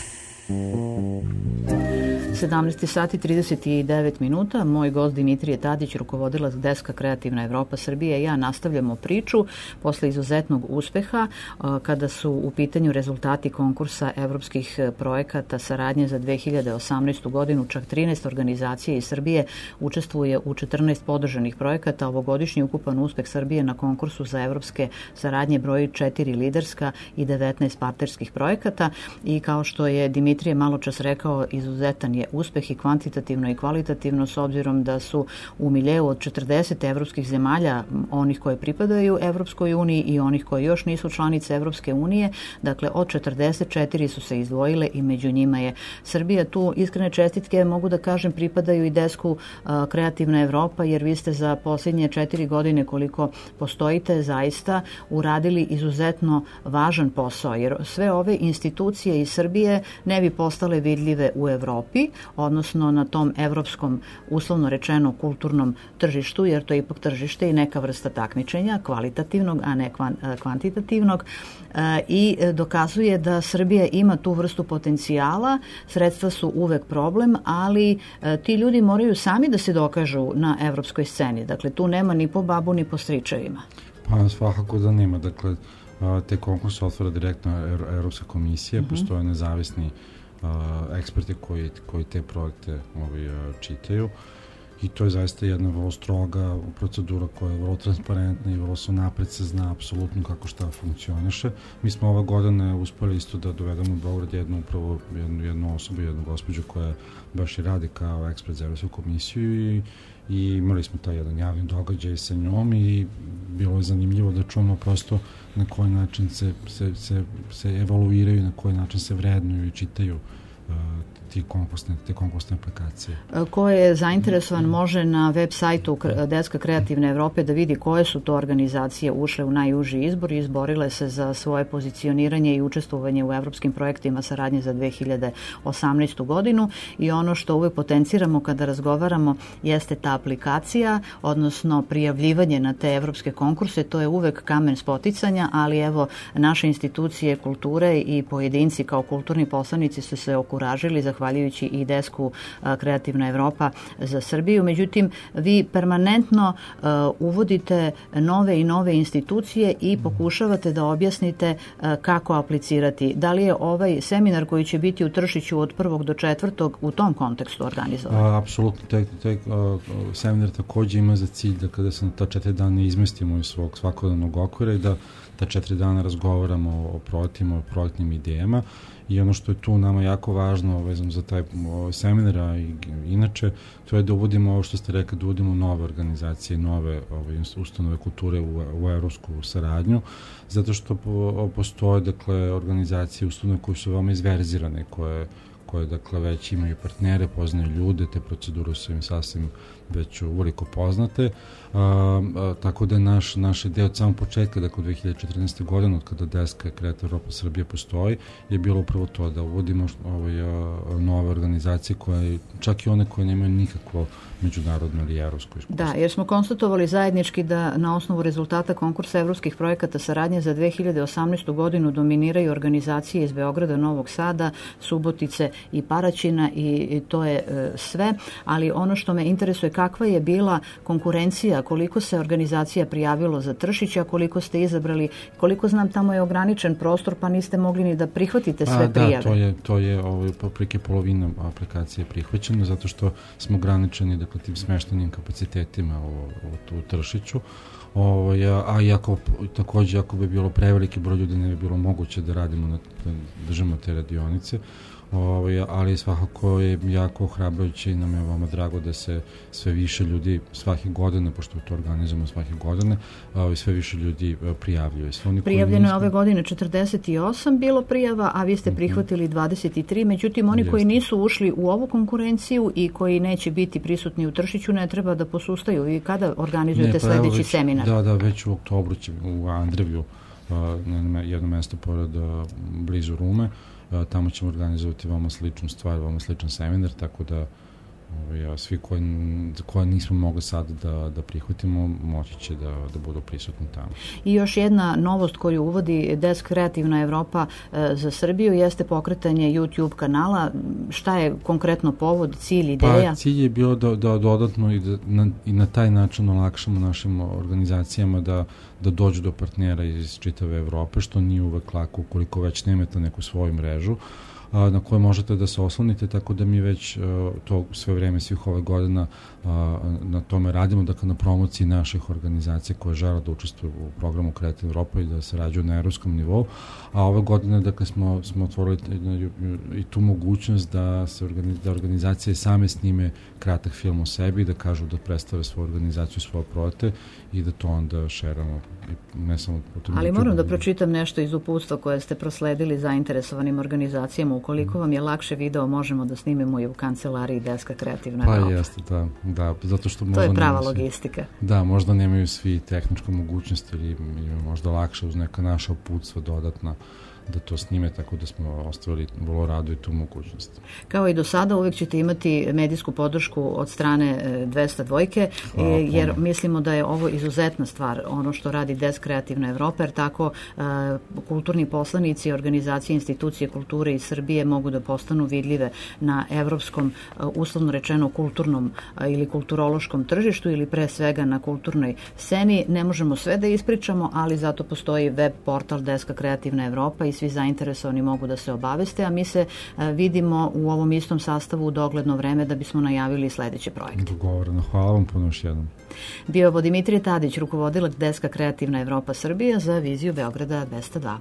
sedamnaest sati trideset devet minuta. Moj gost Dimitrije Tadić, rukovodilac deska Kreativna Evropa Srbije i ja nastavljamo priču posle izuzetnog uspeha kada su u pitanju rezultati konkursa evropskih projekata saradnje za dve hiljade osamnaestu godinu. Čak trinaest organizacija iz Srbije učestvuje u četrnaest podržanih projekata. Ovogodišnji ukupan uspeh Srbije na konkursu za evropske saradnje broji četiri liderska i devetnaest partnerskih projekata i kao što je Dimitrije malo čas rekao, izuzetan je uspeh i kvantitativno i kvalitativno, s obzirom da su u miljeu od četrdeset evropskih zemalja, onih koje pripadaju Evropskoj uniji i onih koji još nisu članice Evropske unije, dakle od četrdeset četiri su se izdvojile i među njima je Srbija. Tu iskrene čestitke, mogu da kažem, pripadaju i desku a, Kreativna Evropa, jer vi ste za posljednje četiri godine koliko postojite zaista uradili izuzetno važan posao, jer sve ove institucije iz Srbije ne bi postale vidljive u Evropi, odnosno na tom evropskom, uslovno rečeno, kulturnom tržištu, jer to je ipak tržište i neka vrsta takmičenja, kvalitativnog, a ne kvantitativnog, i dokazuje da Srbija ima tu vrstu potencijala. Sredstva su uvek problem, ali ti ljudi moraju sami da se dokažu na evropskoj sceni. Dakle, tu nema ni po babu, ni po stričevima. Pa svakako da nema. Dakle, te konkurse otvara direktno Evropska komisija, mm-hmm. postoje nezavisni uh, eksperti koji, koji te projekte ovaj, čitaju i to je zaista jedna vrlo stroga procedura koja je vrlo transparentna i vrlo se napred se zna apsolutno kako šta funkcioniše. Mi smo ove godine uspeli isto da dovedemo u Beograd jednu upravo jednu, jednu osobu, jednu gospođu koja baš i radi kao ekspert za Evropsku komisiju i i imali smo taj jedan javni događaj sa njom i bilo je zanimljivo da čujemo prosto na koji način se, se, se, se evaluiraju, na koji način se vrednuju i čitaju uh, ti konkursne, te konkursne aplikacije. Ko je zainteresovan može na web sajtu Deska kreativne Evrope da vidi koje su to organizacije ušle u najuži izbor i izborile se za svoje pozicioniranje i učestvovanje u evropskim projektima saradnje za dve hiljade osamnaestu godinu i ono što uvek potenciramo kada razgovaramo jeste ta aplikacija, odnosno prijavljivanje na te evropske konkurse, to je uvek kamen spoticanja, ali evo naše institucije kulture i pojedinci kao kulturni poslanici su se okuražili zahvaljujući i Desku Kreativna Evropa za Srbiju. Međutim, vi permanentno uh, uvodite nove i nove institucije i pokušavate da objasnite uh, kako aplicirati. Da li je ovaj seminar koji će biti u Tršiću od prvog do četvrtog u tom kontekstu organizovan? Apsolutno. Taj, taj uh, seminar takođe ima za cilj da kada se na ta četiri dana izmestimo iz svog svakodnevnog okvira i da ta četiri dana razgovaramo o projektima, o projektnim idejama i ono što je tu nama jako važno vezano za taj seminar i inače, to je da uvodimo ovo što ste rekli, da uvodimo nove organizacije, nove ove, ustanove kulture u, u evropsku saradnju, zato što po, postoje dakle, organizacije, ustanove koje su veoma izverzirane, koje koje dakle već imaju partnere, poznaju ljude, te procedure su im sasvim već uveliko poznate. A, a, tako da je naš, naš ideja od samog početka, dakle od dve hiljade četrnaeste. godine, od kada Deska Kreativna Evropa Srbije postoji, je bilo upravo to da uvodimo ovaj, a, nove organizacije koje, čak i one koje nemaju nikakvo međunarodno ili evropsko iskustvo. Da, jer smo konstatovali zajednički da na osnovu rezultata konkursa evropskih projekata saradnje za dve hiljade osamnaestu. godinu dominiraju organizacije iz Beograda, Novog Sada, Subotice i Paraćina i, i to je e, sve, ali ono što me interesuje kakva je bila konkurencija, koliko se organizacija prijavilo za Tršić, a koliko ste izabrali, koliko znam tamo je ograničen prostor pa niste mogli ni da prihvatite sve a, prijave. Da, to je, to je ovaj, poprike polovina aplikacije prihvaćeno zato što smo ograničeni dakle tim smeštenim kapacitetima u, u, u Tršiću. Ovo, ja, a iako, takođe, ako bi bilo preveliki broj ljudi, ne bi bilo moguće da radimo, na, da držimo te radionice. Ovo, ali svakako je jako ohrabrujuće i nam je veoma drago da se sve više ljudi svake godine, pošto to organizujemo svake godine, ovo, sve više ljudi prijavljuje. Prijavljeno je ove godine četrdeset osam bilo prijava, a vi ste prihvatili dvadeset tri, međutim oni Jeste. koji nisu ušli u ovu konkurenciju i koji neće biti prisutni u Tršiću ne treba da posustaju. Vi kada organizujete ne, pa sledeći već, seminar? Da, da, već u oktobru će u Andrevju, na jedno mesto pored blizu Rume, tamo ćemo organizovati veoma sličnu stvar, veoma sličan seminar, tako da ovaj, svi koji, koji nismo mogli sad da, da prihvatimo, moći će da, da budu prisutni tamo. I još jedna novost koju uvodi Desk Kreativna Evropa e, za Srbiju jeste pokretanje YouTube kanala. Šta je konkretno povod, cilj, ideja? Pa cilj je bio da, da dodatno i, da, na, i na taj način olakšamo našim organizacijama da da dođu do partnera iz čitave Evrope, što nije uvek lako ukoliko već nemate neku svoju mrežu a, na kojoj možete da se oslonite, tako da mi već a, to sve vreme, svih ove godina a, na tome radimo, dakle na promociji naših organizacija koje žele da učestvuju u programu Kreativna Evropa i da se rađuju na evropskom nivou, a ove godine dakle smo, smo otvorili i tu mogućnost da se organiz, da organizacije same snime kratak film o sebi, da kažu da predstave svoju organizaciju, svoje projekte i da to onda šeramo. Ne samo Ali moram da pročitam nešto iz uputstva koje ste prosledili zainteresovanim organizacijama. Ukoliko vam je lakše video, možemo da snimemo i u kancelariji Deska Kreativna Evropa. Pa jeste, da. da zato što to je prava logistika. Svi, da, možda nemaju svi tehničku mogućnost ili možda lakše uz neka naša uputstva dodatna da to snime, tako da smo ostavili vrlo rado i tu mogućnost. Kao i do sada, uvijek ćete imati medijsku podršku od strane dvesta dvojke, Hvala, jer puno. Mislimo da je ovo izuzetna stvar, ono što radi Desk Kreativna Evropa, jer tako uh, kulturni poslanici, organizacije, institucije kulture iz Srbije mogu da postanu vidljive na evropskom, uh, uslovno rečeno, kulturnom uh, ili kulturološkom tržištu ili pre svega na kulturnoj sceni. Ne možemo sve da ispričamo, ali zato postoji web portal Deska Kreativna Evropa i svi zainteresovani mogu da se obaveste, a mi se a, vidimo u ovom istom sastavu u dogledno vreme da bismo najavili sledeće projekte. Dogovoreno. Hvala vam puno još jednom. Bio je Dimitrije Tadić, rukovodilac Deska Kreativna Evropa Srbija za viziju Beograda dvesta dva.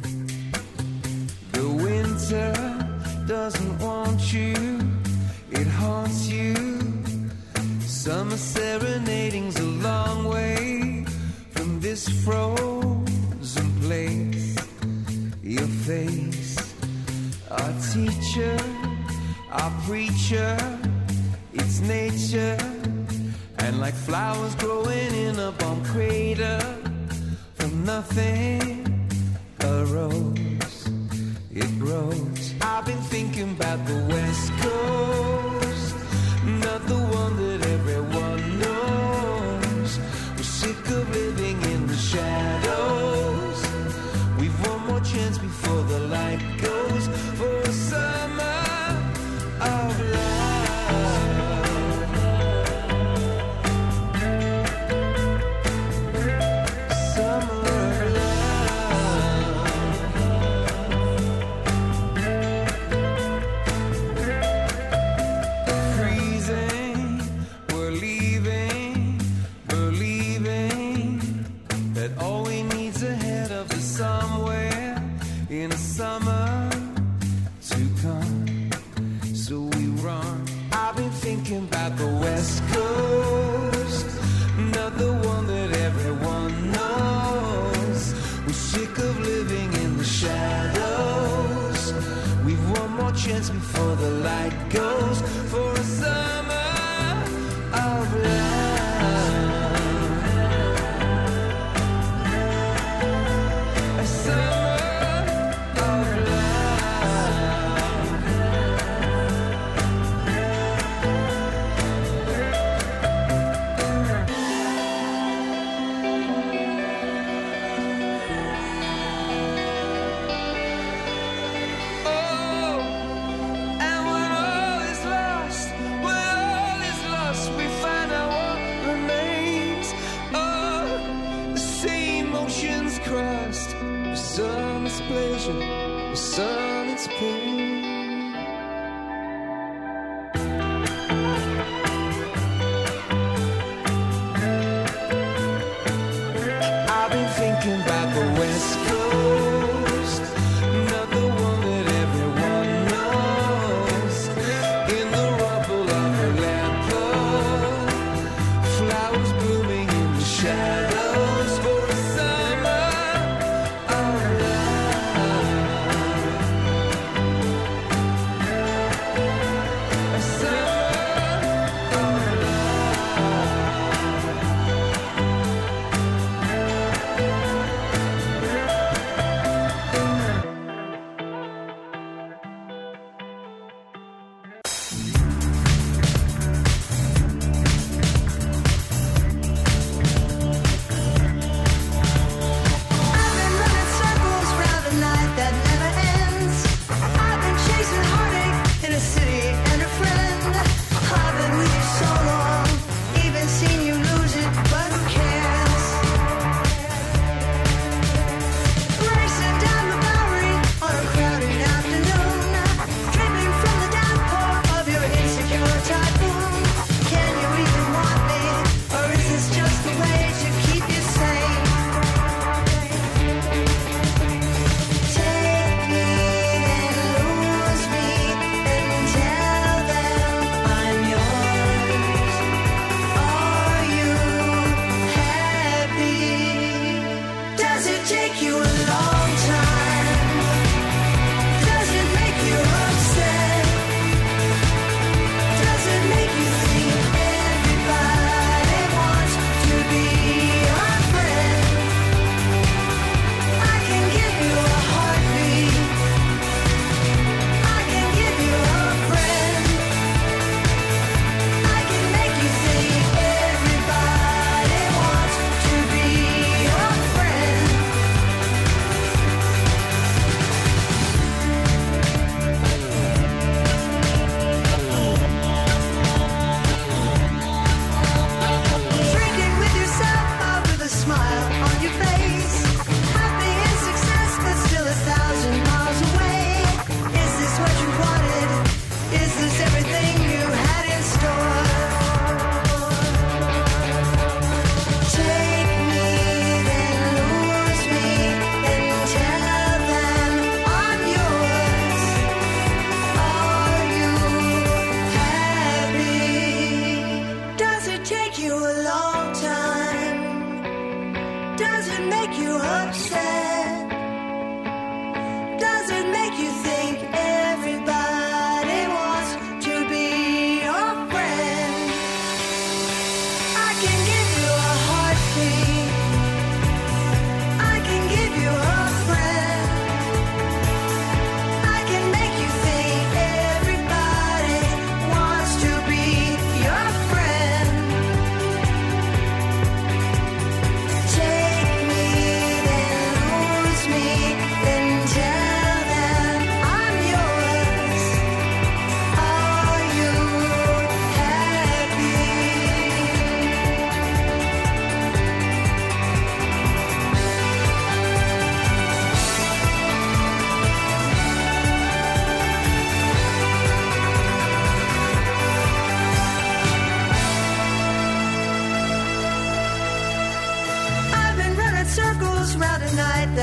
Doesn't want you, it haunts you. Summer serenading's a long way from this frozen place. Your face, our teacher, our preacher, it's nature. And like flowers growing in a bomb crater, from nothing arose, it grows. I've been thinking about the West Coast, not the one that everyone knows. We're sick of living in the shadows. We've one more chance before the light goes, for a summer of love. About the West Coast, not the one that everyone knows. We're sick of living in the shadows. We've one more chance before the light goes, for a summer of love. A summer of love.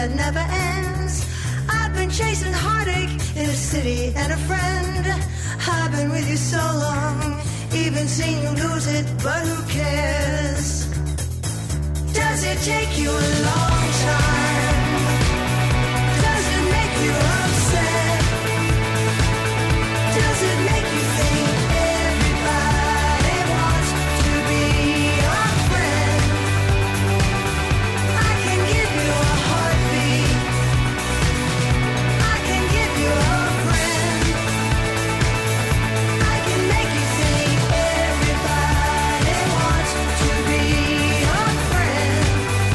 that never ends. I've been chasing heartache in a city and a friend. I've been with you so long, even seen you lose it, but who cares? Does it take you a long time? Does it make you upset? Does it make you think everybody wants to be your friend? I can give you a heartbeat. I can give you a friend. I can make you think everybody wants to be your friend.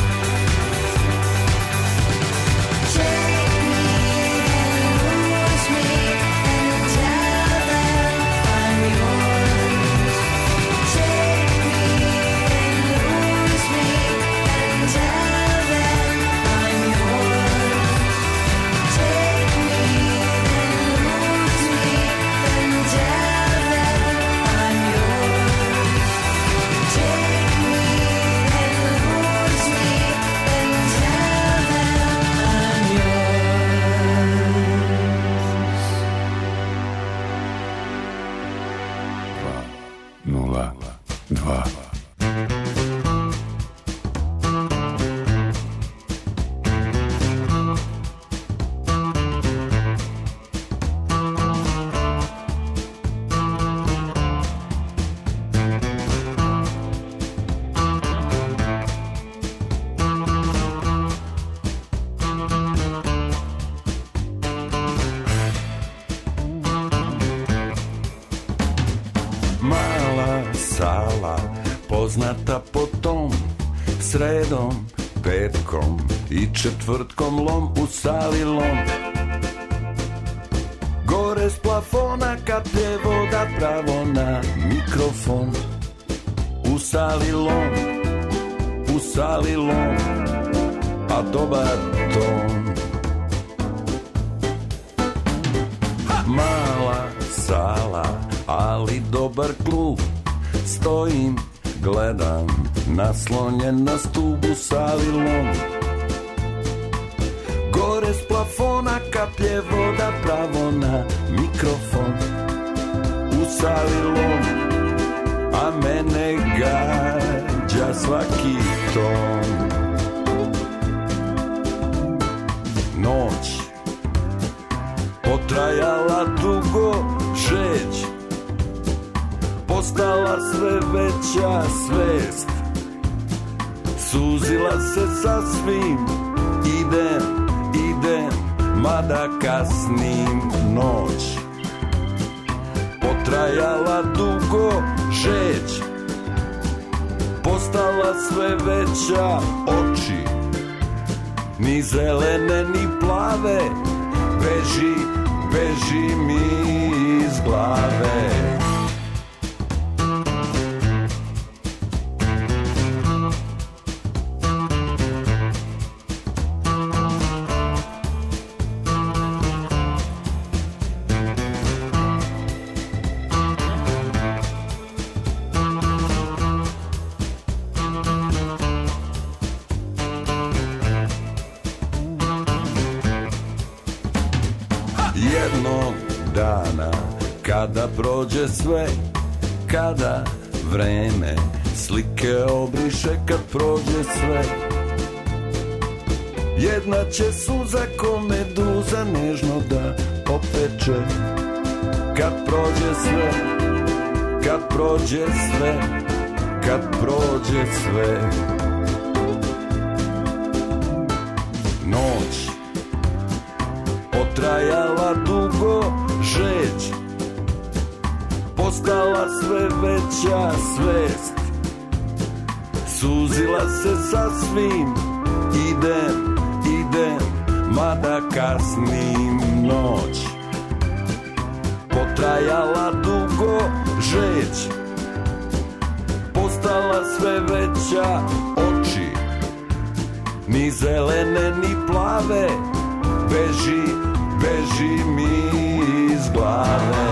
Take me and lose me and tell them I'm yours. Take me and lose me and tell them I'm yours. Take me and lose me and tell them I'm yours. Take me and lose me and tell them I'm yours. Nula, dva. Mala sala, poznata po tom, sredom, petkom i četvrtkom lom u sali lom. Gore s plafona kaplje voda pravo na mikrofon. U sali lom, u sali lom, a dobar ton. Mala sala, ali dobar klub. Stojim, gledam, naslonjen na stubu sali lom. Gore s plafona kaplje voda pravo na mikrofon. U sali lom, a mene gađa svaki ton. Noć potrajala dugo, žeć postala sve veća svest. Suzila se sasvim, idem, idem, mada kasnim. Noć potrajala dugo, žeć postala sve veća. Oči ni zelene ni plave, beži, beži mi iz glave. Jednog dana, kada prođe sve, kada vreme slike obriše, kad prođe sve, jedna će suza ko meduza nežno da opeče. Kad prođe sve, kad prođe sve, kad prođe sve. Noć potrajala dugo, žeć postala sve veća svest. Suzila se sasvim, idem, idem, mada kasnim. Noć potrajala dugo, žeć postala sve veća. Oči ni zelene ni plave, beži, beži mi iz glave.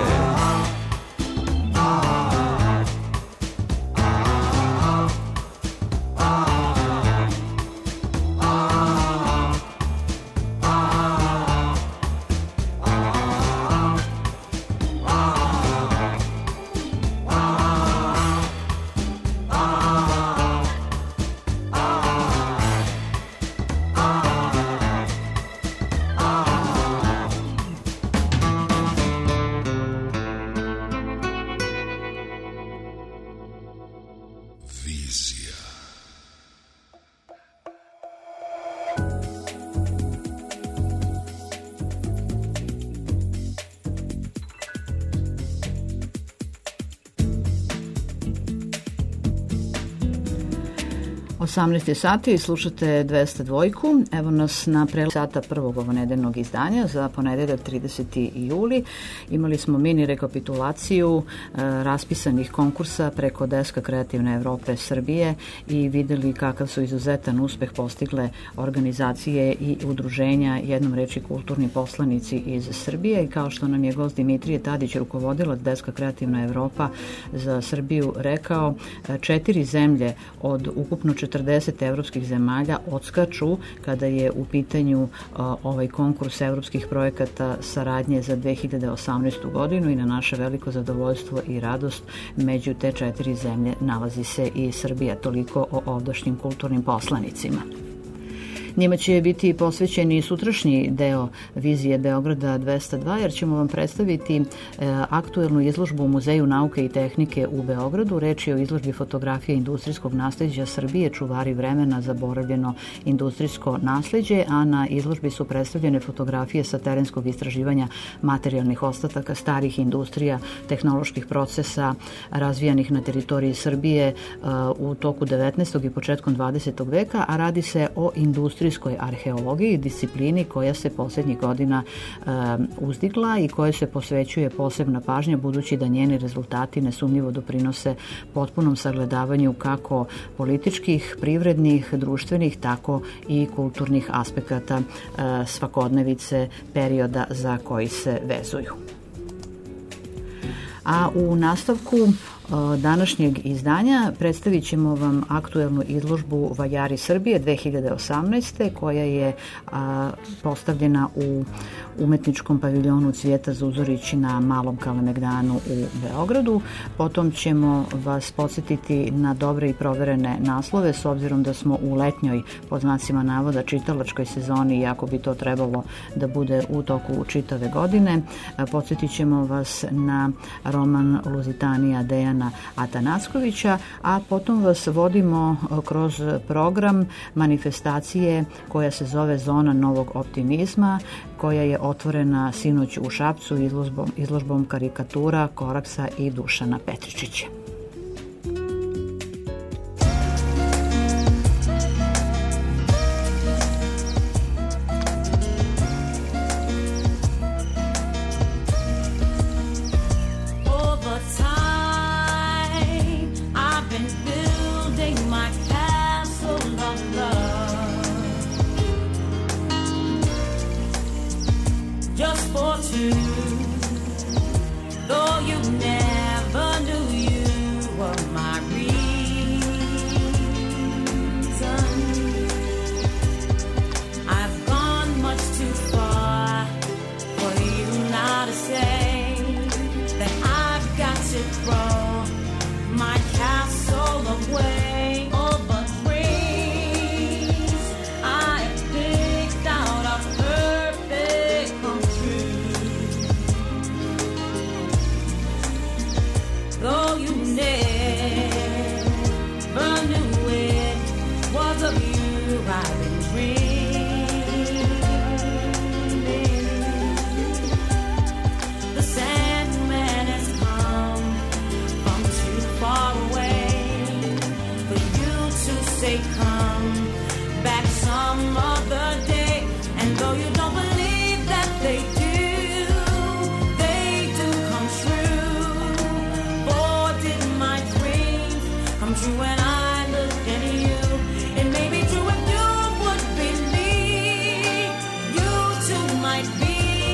osamnaest je sati i slušate dvesta dva. Evo nas na prelu sata prvog ovonedeljnog izdanja za ponedeljak trideseti juli. Imali smo mini rekapitulaciju e, raspisanih konkursa preko Deska Kreativne Evrope Srbije i videli kakav su izuzetan uspeh postigle organizacije i udruženja, jednom reči kulturni poslanici iz Srbije. I kao što nam je gost Dimitrije Tadić, rukovodilac Deska Kreativna Evropa za Srbiju, rekao, četiri zemlje od ukupno četrdeset evropskih zemalja odskaču kada je u pitanju uh, ovaj konkurs evropskih projekata saradnje za dve hiljade osamnaestu. godinu i na naše veliko zadovoljstvo i radost među te četiri zemlje nalazi se i Srbija. Toliko o ovdašnjim kulturnim poslanicima. Njima će biti posvećeni sutrašnji deo vizije Beograda dvesta dva, jer ćemo vam predstaviti e, aktuelnu izložbu u Muzeju nauke i tehnike u Beogradu. Reč je o izložbi fotografije industrijskog nasleđa Srbije, čuvari vremena, zaboravljeno industrijsko nasleđe, a na izložbi su predstavljene fotografije sa terenskog istraživanja materijalnih ostataka starih industrija, tehnoloških procesa razvijanih na teritoriji Srbije e, u toku devetnaestog i početkom dvadesetog veka, a radi se o industrijskoj arheologiji, disciplini koja se posljednjih godina e, uzdigla i koje se posvećuje posebna pažnja, budući da njeni rezultati nesumnjivo doprinose potpunom sagledavanju kako političkih, privrednih, društvenih, tako i kulturnih aspekata e, svakodnevice perioda za koji se vezuju. A u nastavku današnjeg izdanja predstavit ćemo vam aktuelnu izložbu Vajari Srbije dve hiljade osamnaeste. koja je a, postavljena u umetničkom paviljonu Cvijeta Zuzorić na Malom Kalemegdanu u Beogradu. Potom ćemo vas podsjetiti na dobre i proverene naslove, s obzirom da smo u letnjoj, pod znacima navoda, čitalačkoj sezoni, iako bi to trebalo da bude u toku čitave godine. Podsjetit ćemo vas na roman Luzitanija Dejana Atanackovića, a potom vas vodimo kroz program manifestacije koja se zove Zona novog optimizma, koja je otvorena sinoć u Šapcu izložbom, izložbom karikatura Koraksa i Dušana Petričića. Though you never knew you were my reason, I've gone much too far for you now to say that I've got to throw my castle away. Oh, but dreams I have picked out of perfect come true. Though you never knew it was of you I've been dreaming. The Sandman has come from too far away for you to say come back some other day. And though you don't believe that they do, true when I look at you. It may be true if you would believe. You too might be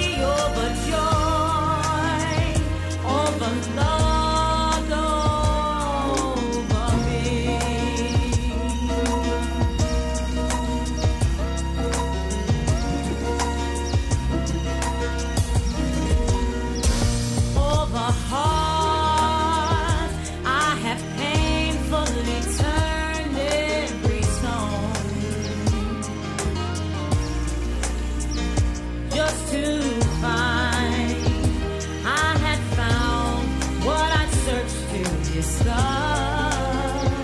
overjoyed over love over me. Over heart I have turn every stone just to find I had found what I'd searched to discover.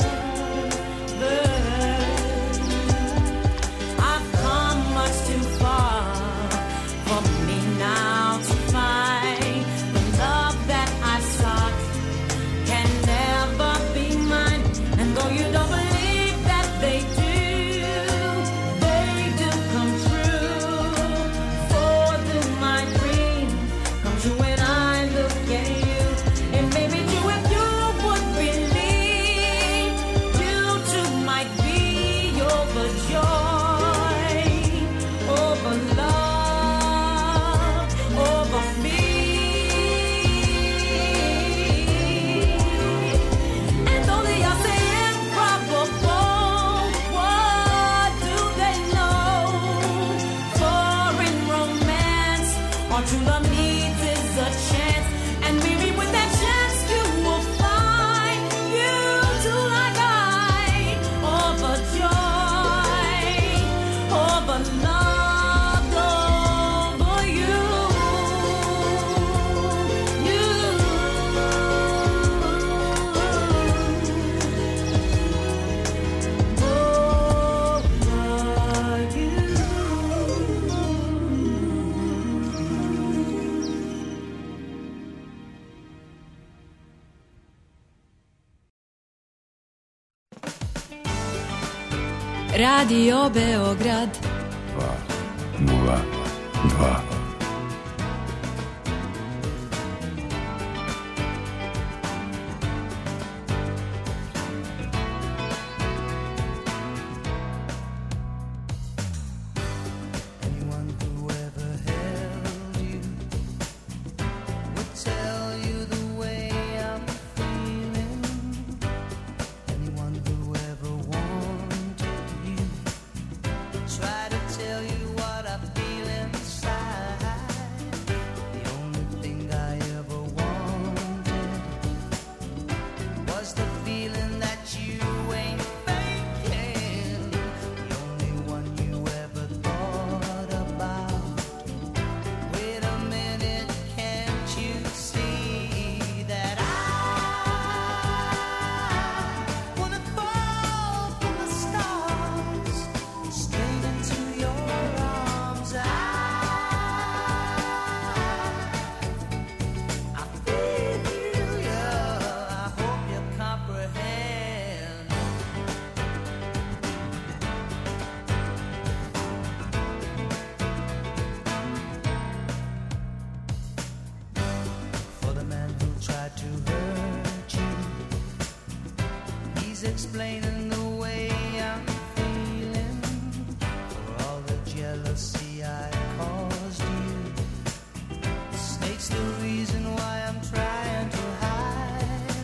I've come much too far for me now to find the love that I sought can never be mine. And though you don't believe that they Radio Beograd dva nula dva. Explaining the way I'm feeling for all the jealousy I caused you. The snake's the reason why I'm trying to hide.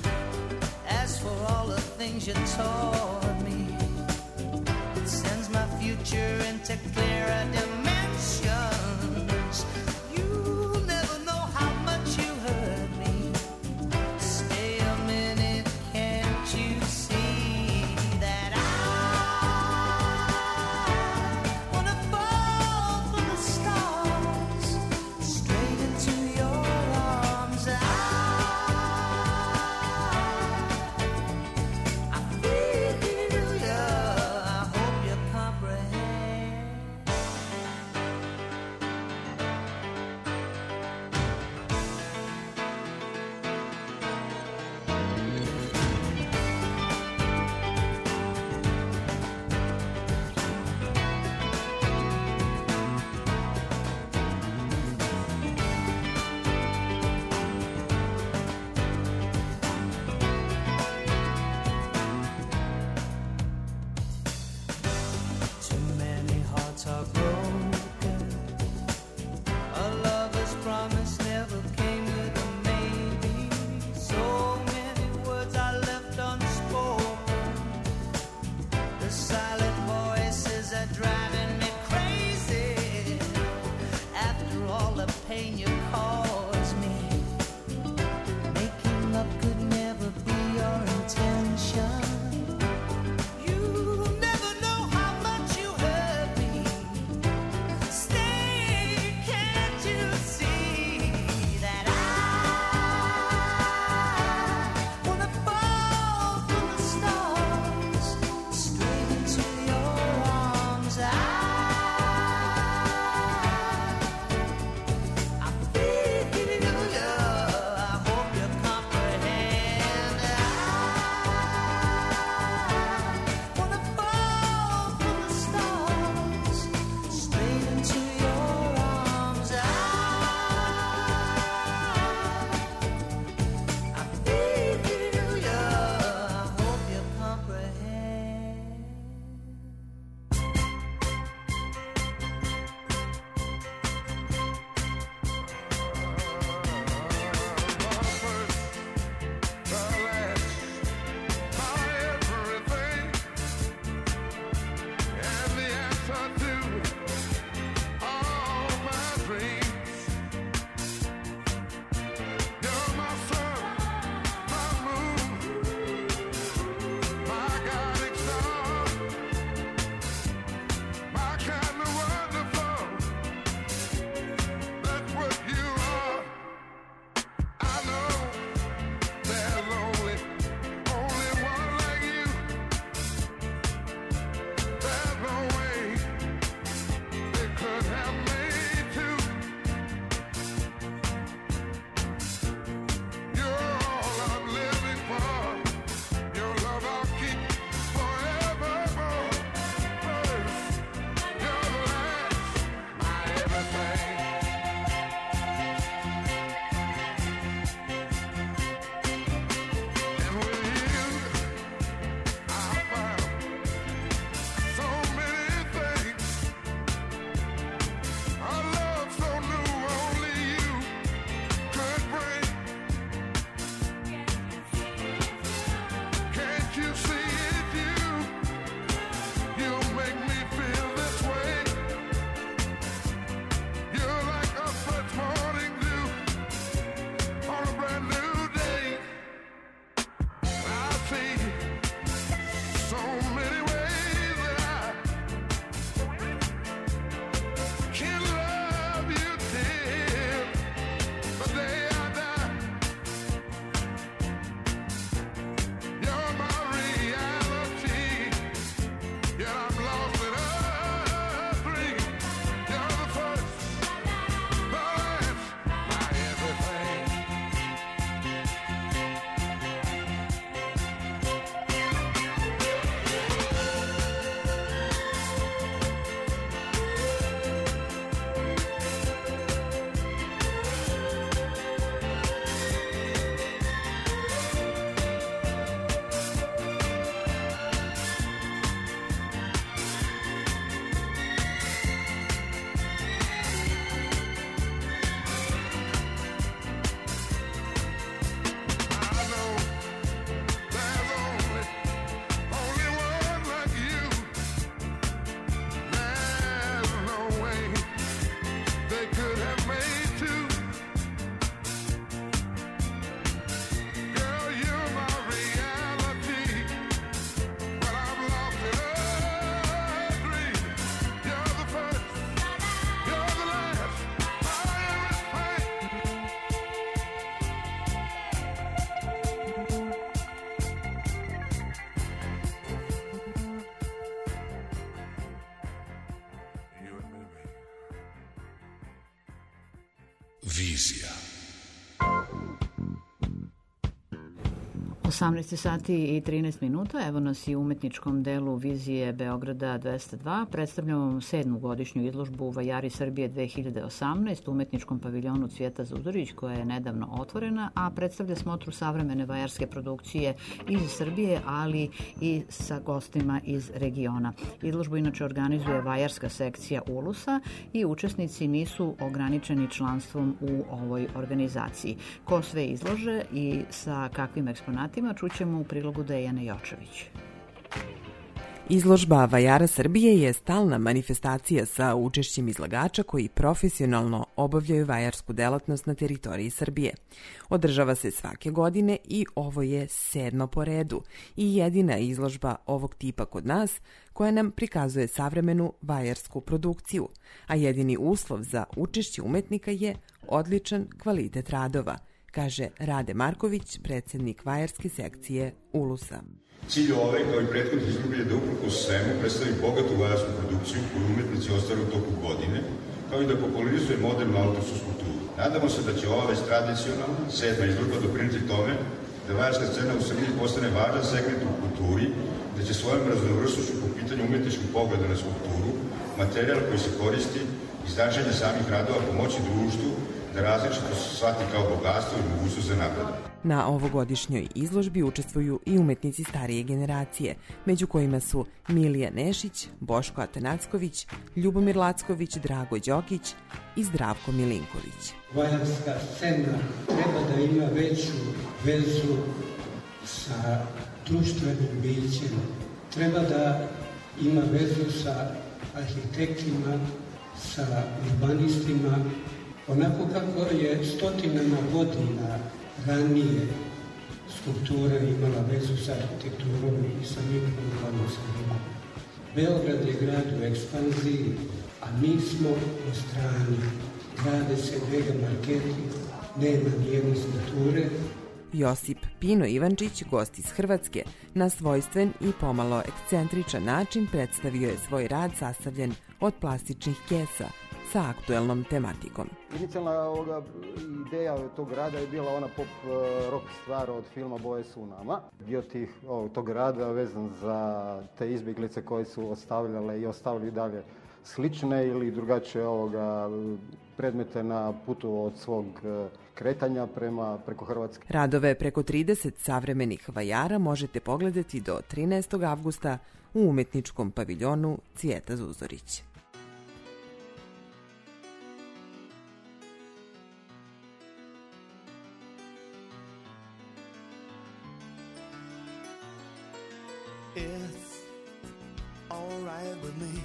As for all the things you taught me, it sends my future into clearer dimensions. You'll never know how much you hurt me. Stay a minute, can't you see? With you Vizija. osamnaest sati i trinaest minuta, evo nas i u umetničkom delu Vizije Beograda dvesta dva. Predstavljamo vam sedmu godišnju izložbu Vajari Srbije dve hiljade osamnaest u umetničkom paviljonu Cvijeta Zuzorić, koja je nedavno otvorena, a predstavlja smotru savremene vajarske produkcije iz Srbije, ali i sa gostima iz regiona. Izložbu inače organizuje vajarska sekcija Ulusa i učesnici nisu ograničeni članstvom u ovoj organizaciji. Ko sve izlože i sa kakvim eksponatima čućemo u prilogu Dejane Jočević. Izložba Vajara Srbije je stalna manifestacija sa učešćem izlagača koji profesionalno obavljaju vajarsku delatnost na teritoriji Srbije. Održava se svake godine i ovo je sedma po redu i jedina izložba ovog tipa kod nas koja nam prikazuje savremenu vajarsku produkciju, a jedini uslov za učešće umetnika je odličan kvalitet radova, kaže Rade Marković, predsjednik vajarske sekcije Ulusa. Cilj ove, kao i prethodnih izložbi, je da uprkos svemu predstavi bogatu vajarsku produkciju koju umetnici ostvaruju u toku godine, kao i da popularizuje modernu autorsku skulpturu. Nadamo se da će ova već tradicionalna sedma izložba doprineti tome da vajarska scena u Srbiji postane važan segment u kulturi, da će svojom raznovrsnošću po pitanju umetničkih pogleda na skulpturu, materijal koji se koristi i značenje samih radova pomoći društvu da različito se shvati kao bogatstvo i mogućnost za napredak. Na ovogodišnjoj izložbi učestvuju i umetnici starije generacije, među kojima su Milija Nešić, Boško Atanacković, Ljubomir Lacković, Drago Đokić i Zdravko Milinković. Vajarska scena treba da ima veću vezu sa društvenim bićem, treba da ima vezu sa arhitektima, sa urbanistima, onako kako je stotinama godina ranije skulptura imala vezu sa arhitekturom i sa mikrourbanom sredinom. Beograd je grad u ekspanziji, a mi smo u strani. Grade se mega marketi, nema nijedne skulpture. Josip Pino Ivančić, gost iz Hrvatske, na svojstven i pomalo ekscentričan način predstavio je svoj rad sastavljen od plastičnih kesa sa aktuelnom tematikom. Inicijalna ovoga ideja tog rada je bila ona pop rock stvar od filma Boje su u nama. Dio tih, ovog, tog rada vezan za te izbjeglice koje su ostavljale i ostavili dalje slične ili drugačije ovoga predmete na putu od svog kretanja prema preko Hrvatske. Radove preko trideset savremenih vajara možete pogledati do trinaestog avgusta u umetničkom paviljonu Cvijeta Zuzorić. It's all right with me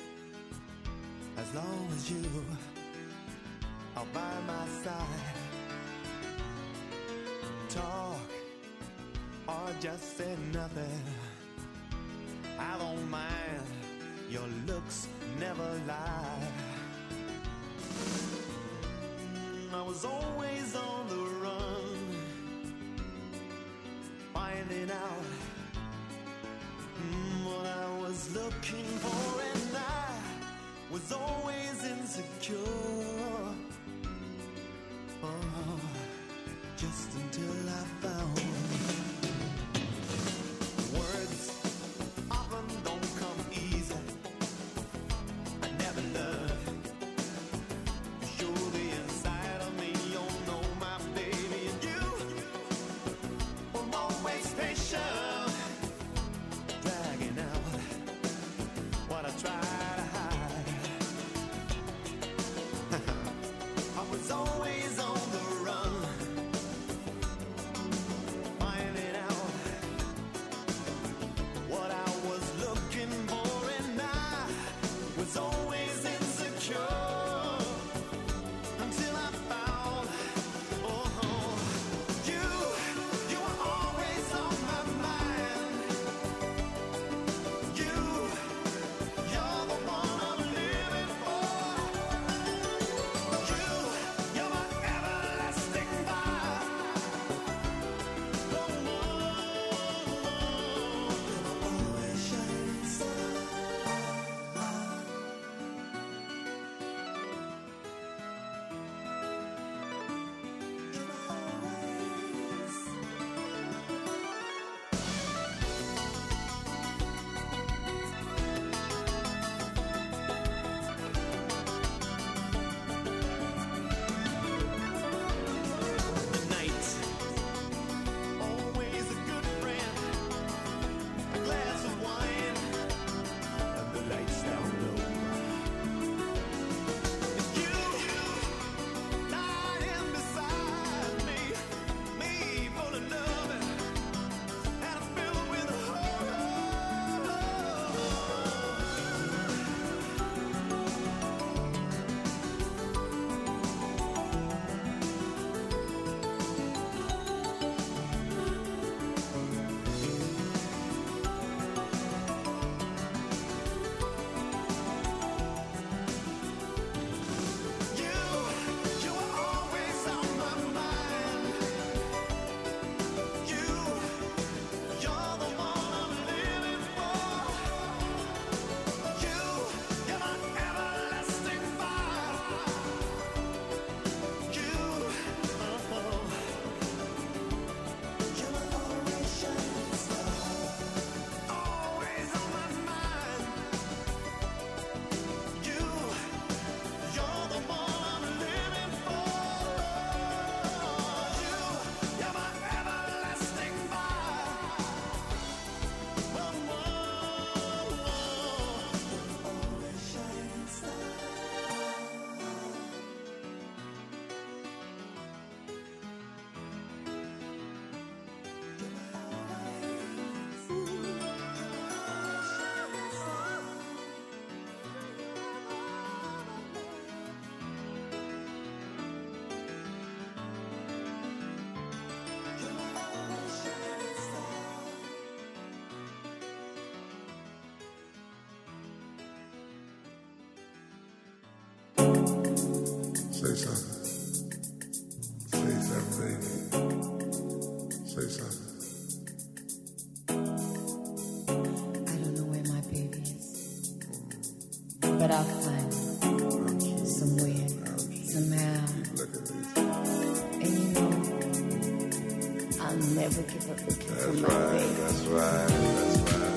as long as you are by my side. Talk or just say nothing. I don't mind, your looks never lie. I was always on the run, finding out what I was looking for, and I was always insecure. Oh, just until I found words often don't come easy. I never learned to show the inside of me. You know my baby, and you were always patient, dragging out what I try to hide. I was always on the run, finding out what I was looking for, and I was always insecure until I found, oh, you, you were always on my mind. You, you're the one I'm living for. You, you're my everlasting fire. The one, always shining star. but I'll climb somewhere, somehow. And you know, I'll never give up looking for my baby. That's right, that's right.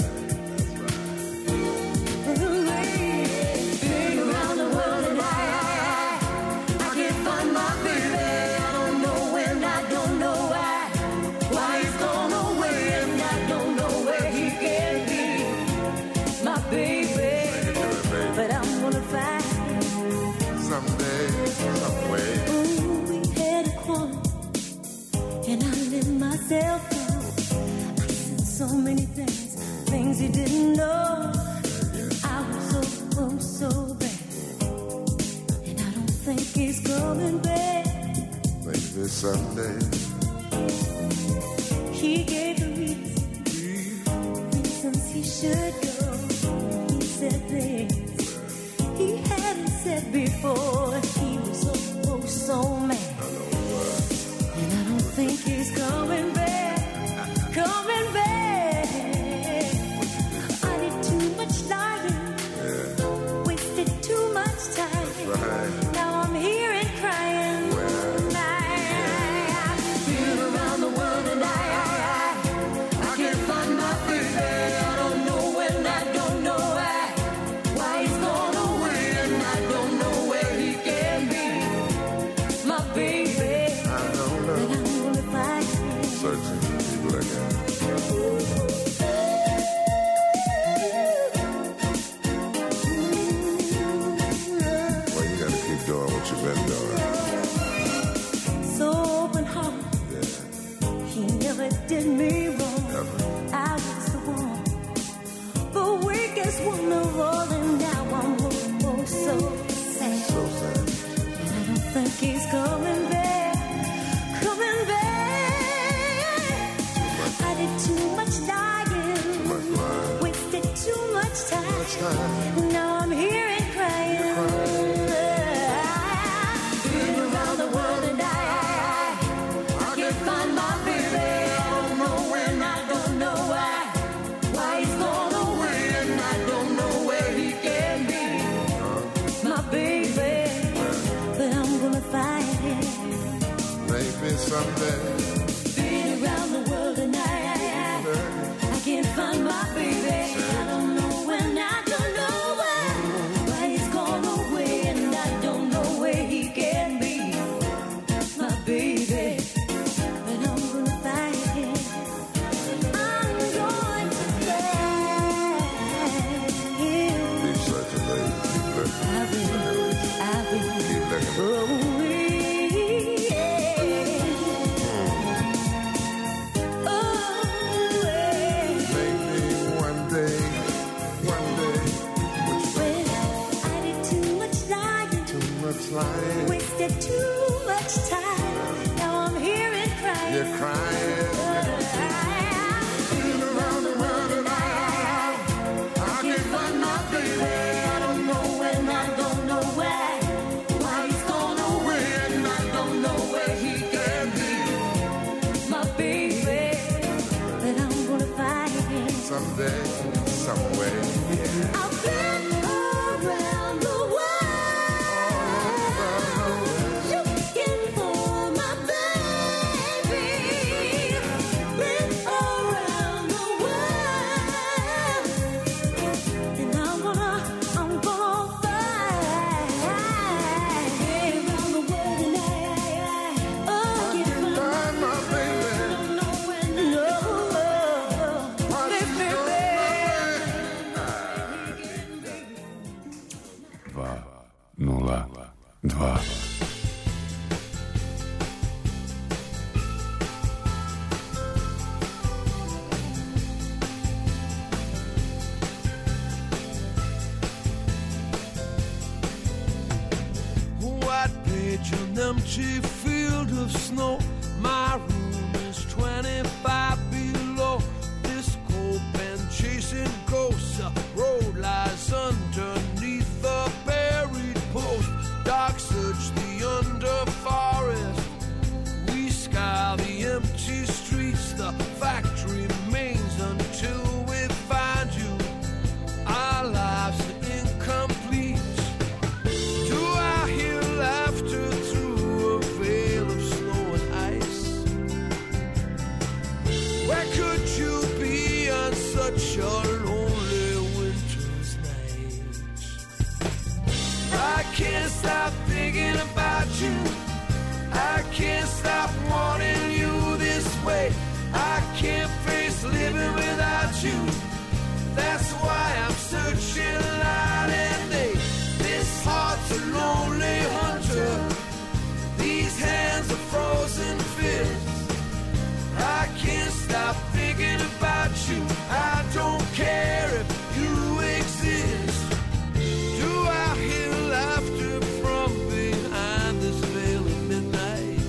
Been around the world and I, I can't find my baby. I don't know when, I don't know why. Why he's gone away and I don't know where he can be. My baby, but I'm gonna find him someday, some way. Ooh, we had a quarrel and I let myself go. I said so many things, things he didn't know. I was so, oh, so bad, and I don't think he's coming back. Maybe someday. He gave the reason, reasons he should go. He said things he hadn't said before. He was so, oh, so mad, and I don't think he's coming back, coming back. I did too much lying, wasted too much time. Now I'm here and crying. I've been around the world and I, I, I, I can't find my baby. I don't know when, I don't know why. Why he's gone away and I don't know where he can be. My baby, I don't know. but I'm gonna find him. Searching for people like that. Well, you gotta keep doing what you've been doing. So open heart, he never did me wrong. I was the one, the weakest one of all, and now I'm oh, oh, so sad. So sad. And I don't think he's coming back, coming back. I did too much lying, Too much lying. wasted too much time. Much time. Now I'm here and crying. Been around the world and I, I, I can't find my baby. I don't know when, I don't know why. Why he's gone away and I don't know where he can be. My baby, but I'm gonna find him. Maybe someday. Been around the world and I, I, I, I can't find my baby. I don't know when, I don't know why. Why he's gone away and I don't know where he can be. My baby, but I'm gonna find him. I'm going to find him. Keep searching, baby. Keep looking. I've been, I've been, Keep looking. oh, yeah. Maybe one day, one day, Well, I did too much lying, too much lying. wasted too much time. Now I'm here and crying. You're crying. Been around the world and I, I can't find my baby. I don't know when, I don't know why. Why he's gone away and I don't know where he can be. My baby, but I'm gonna find him. Someday, some way. Yeah. I've been around the world looking for my baby. Been around the world, and I'm gonna, I'm gonna find. Been around the world and I, I, I, oh, can't find Find my baby. don't know when, no, baby. Dva, nula, dva. White page, an empty field of snow. My room is twenty-five below. This cold been chasing ghosts. A road lies underneath the buried post. Dark search the underforest. We scour the empty streets. The fact remains until we find you. Our lives are incomplete. such a lonely winter's night. I can't stop thinking about you. I can't stop wanting you this way. I can't face living without you. That's why I'm searching night and day. This heart's a lonely hunter. These hands are frozen fists. I can't stop thinking about you. I don't care if you exist. Do I hear laughter from behind this veil of midnight?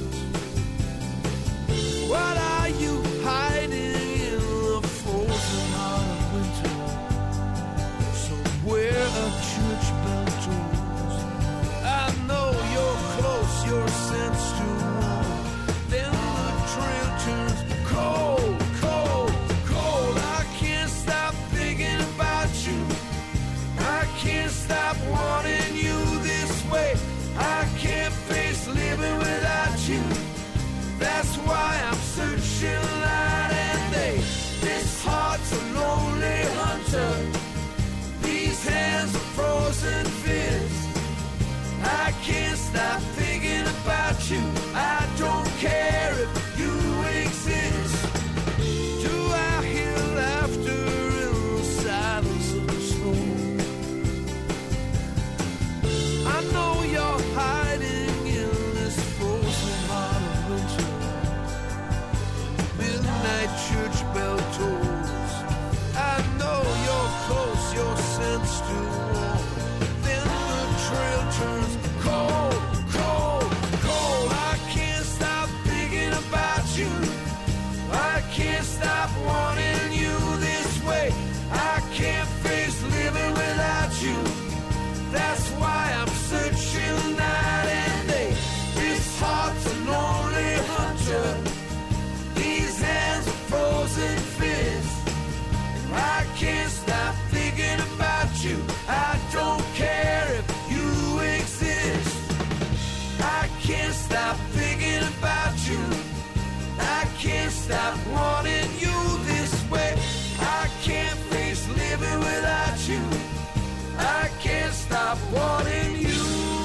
What are you hiding in the frozen heart of winter? Somewhere a church bell tolls. I know you're close, your sense to warm. Then the trail turns cold, cold, cold. I can't stop thinking about you. I can't stop wanting you this way. I can't face living without you. That's why I'm searching night and day. This heart's a lonely hunter. These hands are frozen fists. I can't stop thinking about you. I don't care if you exist. Do I hear laughter in the silence of the snow? I know you're hiding in this frozen heart of winter. Midnight church bell tolls. I know you're close, your sense to warm. Then the trail turns cold, cold, cold. I can't stop thinking about you. I can't stop wanting you this way. I can't face living without you. That's why I'm searching night and day. This heart's a lonely hunter. These hands are frozen fists. I can't stop thinking about you. I don't care if you exist. I can't stop thinking about you. I can't stop wanting you this way. I can't face living without you. I can't stop wanting you.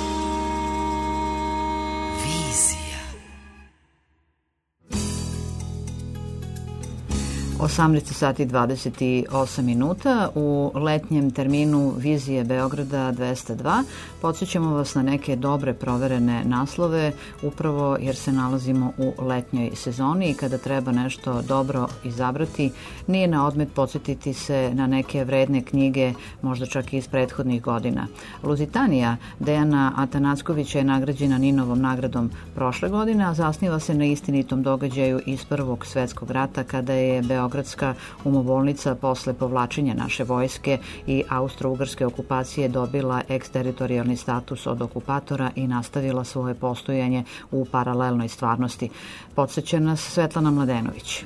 Vizija. osamnaest sati i dvadeset osam minuta u letnjem terminu Vizije Beograda dvesta dva. Podsjećamo vas na neke dobre proverene naslove upravo jer se nalazimo u letnjoj sezoni i kada treba nešto dobro izabrati, nije na odmet podsjetiti se na neke vredne knjige, možda čak i iz prethodnih godina. Luzitanija Dejana Atanackovića je nagrađena Ninovom nagradom prošle godine, a zasniva se na istinitom događaju iz Prvog svetskog rata kada je Beogradska umobolnica posle povlačenja naše vojske i austro-ugarske okupacije dobila eksteritorijalni status od okupatora i nastavila svoje postojanje u paralelnoj stvarnosti. Podsjeća nas Svetlana Mladenović.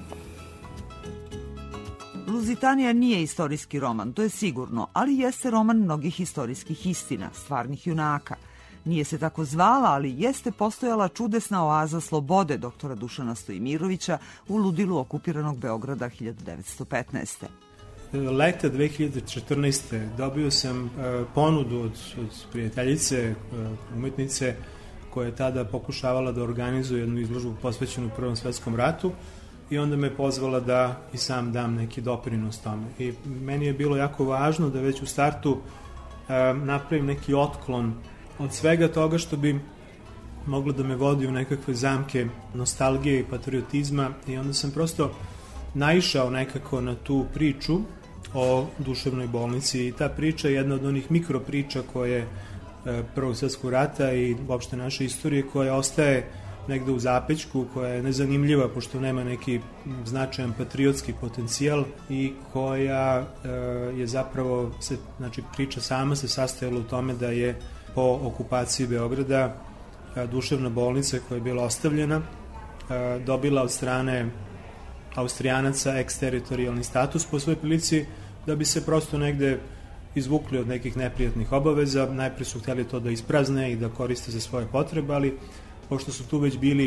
Luzitanija nije istorijski roman, to je sigurno, ali jeste roman mnogih istorijskih istina, stvarnih junaka. Nije se tako zvala, ali jeste postojala čudesna oaza slobode doktora Dušana Stojimirovića u ludilu okupiranog Beograda hiljadu devetsto petnaeste. Leta dve hiljade četrnaeste. dobio sam ponudu od, od prijateljice, umetnice, koja je tada pokušavala da organizuje jednu izložbu posvećenu Prvom svetskom ratu i onda me pozvala da i sam dam neki doprinos tome. I meni je bilo jako važno da već u startu napravim neki otklon od svega toga što bi moglo da me vodi u nekakve zamke nostalgije i patriotizma i onda sam prosto naišao nekako na tu priču o duševnoj bolnici i ta priča je jedna od onih mikropriča koje Prvog svjetskog rata i uopšte naše istorije koja ostaje negde u zapećku, koja je nezanimljiva pošto nema neki značajan patriotski potencijal i koja je zapravo, se, znači priča sama se sastojala u tome da je po okupaciji Beograda duševna bolnica koja je bila ostavljena dobila od strane Austrijanaca eksteritorijalni status po svojoj prilici da bi se prosto negde izvukli od nekih neprijatnih obaveza. Najpre su htjeli to da isprazne i da koriste za svoje potrebe, ali pošto su tu već bili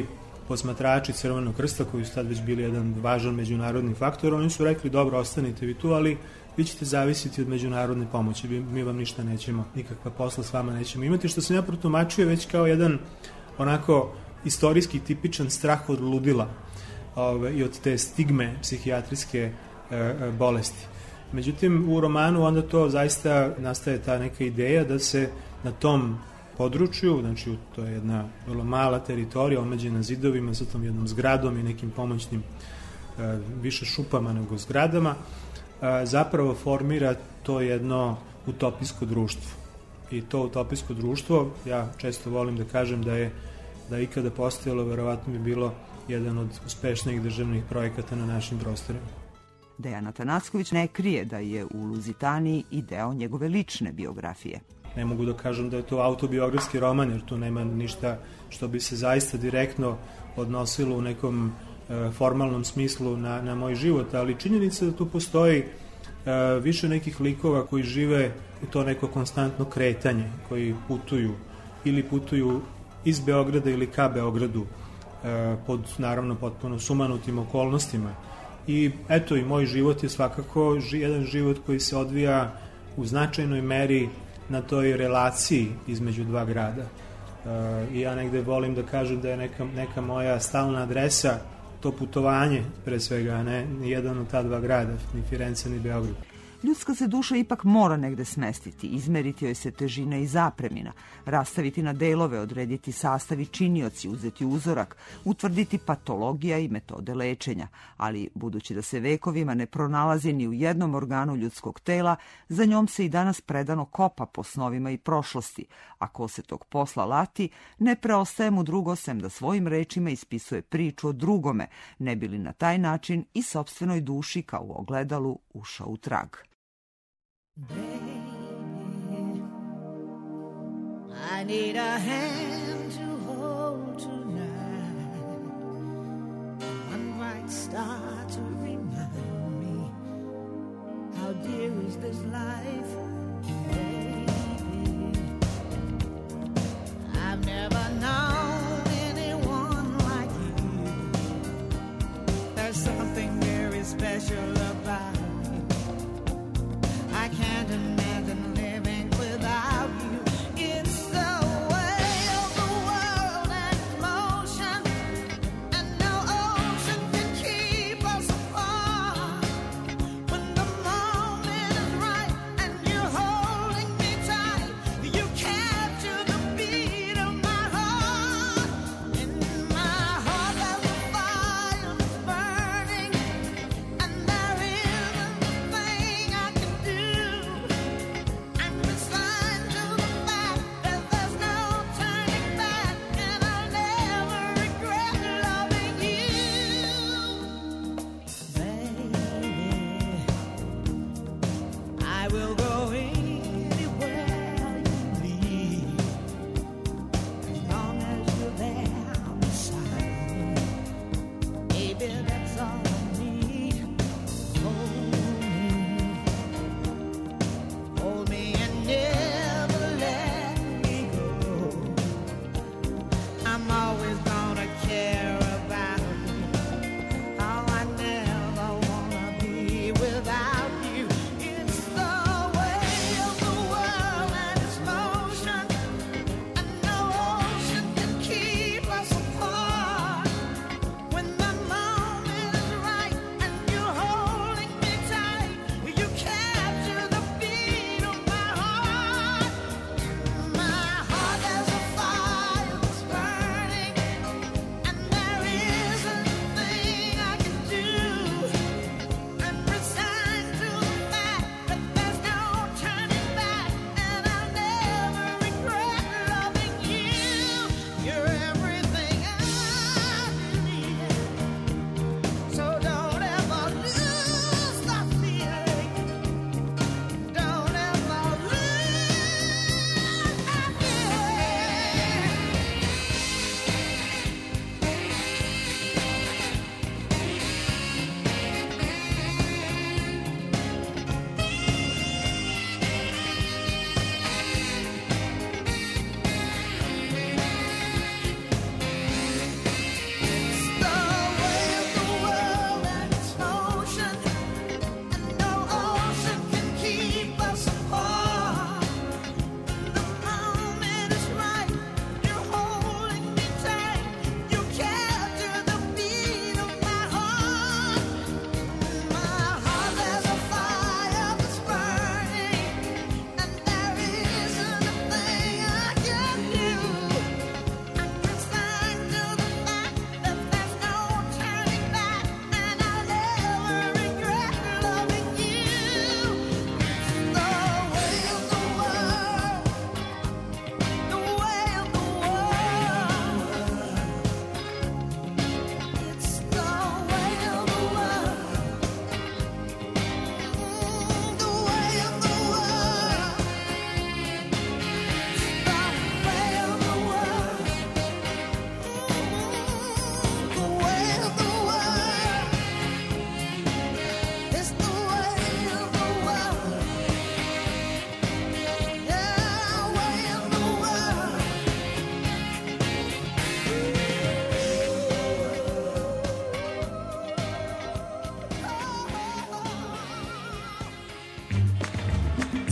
posmatrači Crvenog krsta, koji su tad već bili jedan važan međunarodni faktor, oni su rekli, dobro, ostanite vi tu, ali vi ćete zavisiti od međunarodne pomoći, mi vam ništa nećemo, nikakva posla s vama nećemo imati, što sam ja protumačio već kao jedan onako istorijski tipičan strah od ludila ove, i od te stigme psihijatrijske e, bolesti. Međutim, u romanu onda to zaista nastaje ta neka ideja da se na tom području, znači to je jedna vrlo mala teritorija omeđena zidovima sa tom jednom zgradom i nekim pomoćnim e, više šupama nego zgradama, e, zapravo formira to jedno utopijsko društvo. I to utopijsko društvo, ja često volim da kažem da je da je ikada postojalo, verovatno bi bilo jedan od uspešnijih državnih projekata na našim prostorima. Dejan Atanacković ne krije da je u Luzitaniji i deo njegove lične biografije. Ne mogu da kažem da je to autobiografski roman, jer tu nema ništa što bi se zaista direktno odnosilo u nekom e, formalnom smislu na, na moj život, ali činjenica da tu postoji e, više nekih likova koji žive u to neko konstantno kretanje, koji putuju ili putuju iz Beograda ili ka Beogradu e, pod, naravno, potpuno sumanutim okolnostima. I eto, i moj život je svakako ži, jedan život koji se odvija u značajnoj meri na toj relaciji između dva grada. E, I ja negde volim da kažem da je neka, neka moja stalna adresa to putovanje, pre svega, a ne ni jedan od ta dva grada, ni Firenze ni Beograd. Ljudska se duša ipak mora negde smestiti, izmeriti joj se težina i zapremina, rastaviti na delove, odrediti sastav i činioci, uzeti uzorak, utvrditi patologija i metode lečenja, ali budući da se vekovima ne pronalazi ni u jednom organu ljudskog tela, za njom se i danas predano kopa po snovima i prošlosti, a ko se tog posla lati, ne preostaje mu drugo sem da svojim rečima ispisuje priču o drugome, ne bi li na taj način i sopstvenoj duši kao u ogledalu ušao u trag. Baby, I need a hand to hold tonight, one bright star to remind me how dear is this life. Baby, I've never known anyone like you. There's something very special about you. I can't imagine living without you. It's the way of the world and motion, and no ocean can keep us apart. When the moment is right and you're holding me tight, you capture the beat of my heart. In my heart there's a fire that's burning, and there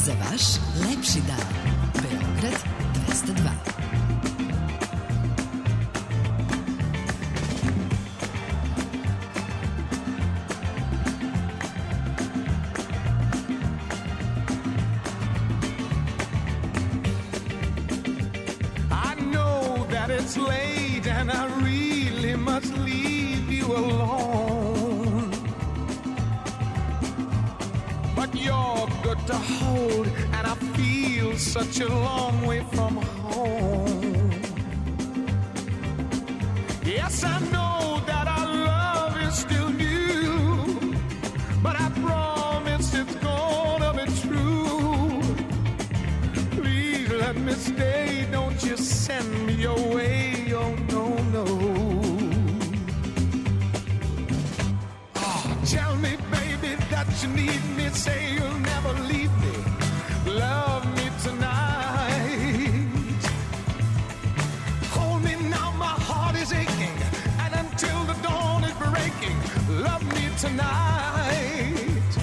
Za vaš lepši dan. Beograd dvesta dva. It's late and I really must leave you alone, but you're good to hold and I feel such a long way from home. Yes, I know that our love is still new, but I promise it's gonna be true. Please let me stay, don't you send me away, oh no, no. Oh, tell me, baby, that you need me, say you'll never leave me, love me tonight. Hold me now, my heart is aching, and until the dawn is breaking, love me tonight.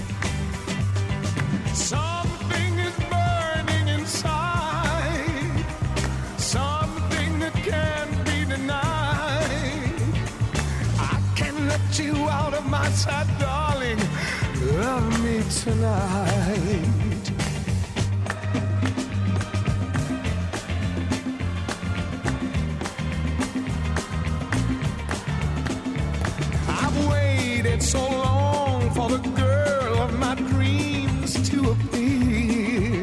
Something is burning inside, something that can't be denied. I can't let you out of my sight, darling. Love me tonight. I've waited so long for the girl of my dreams to appear,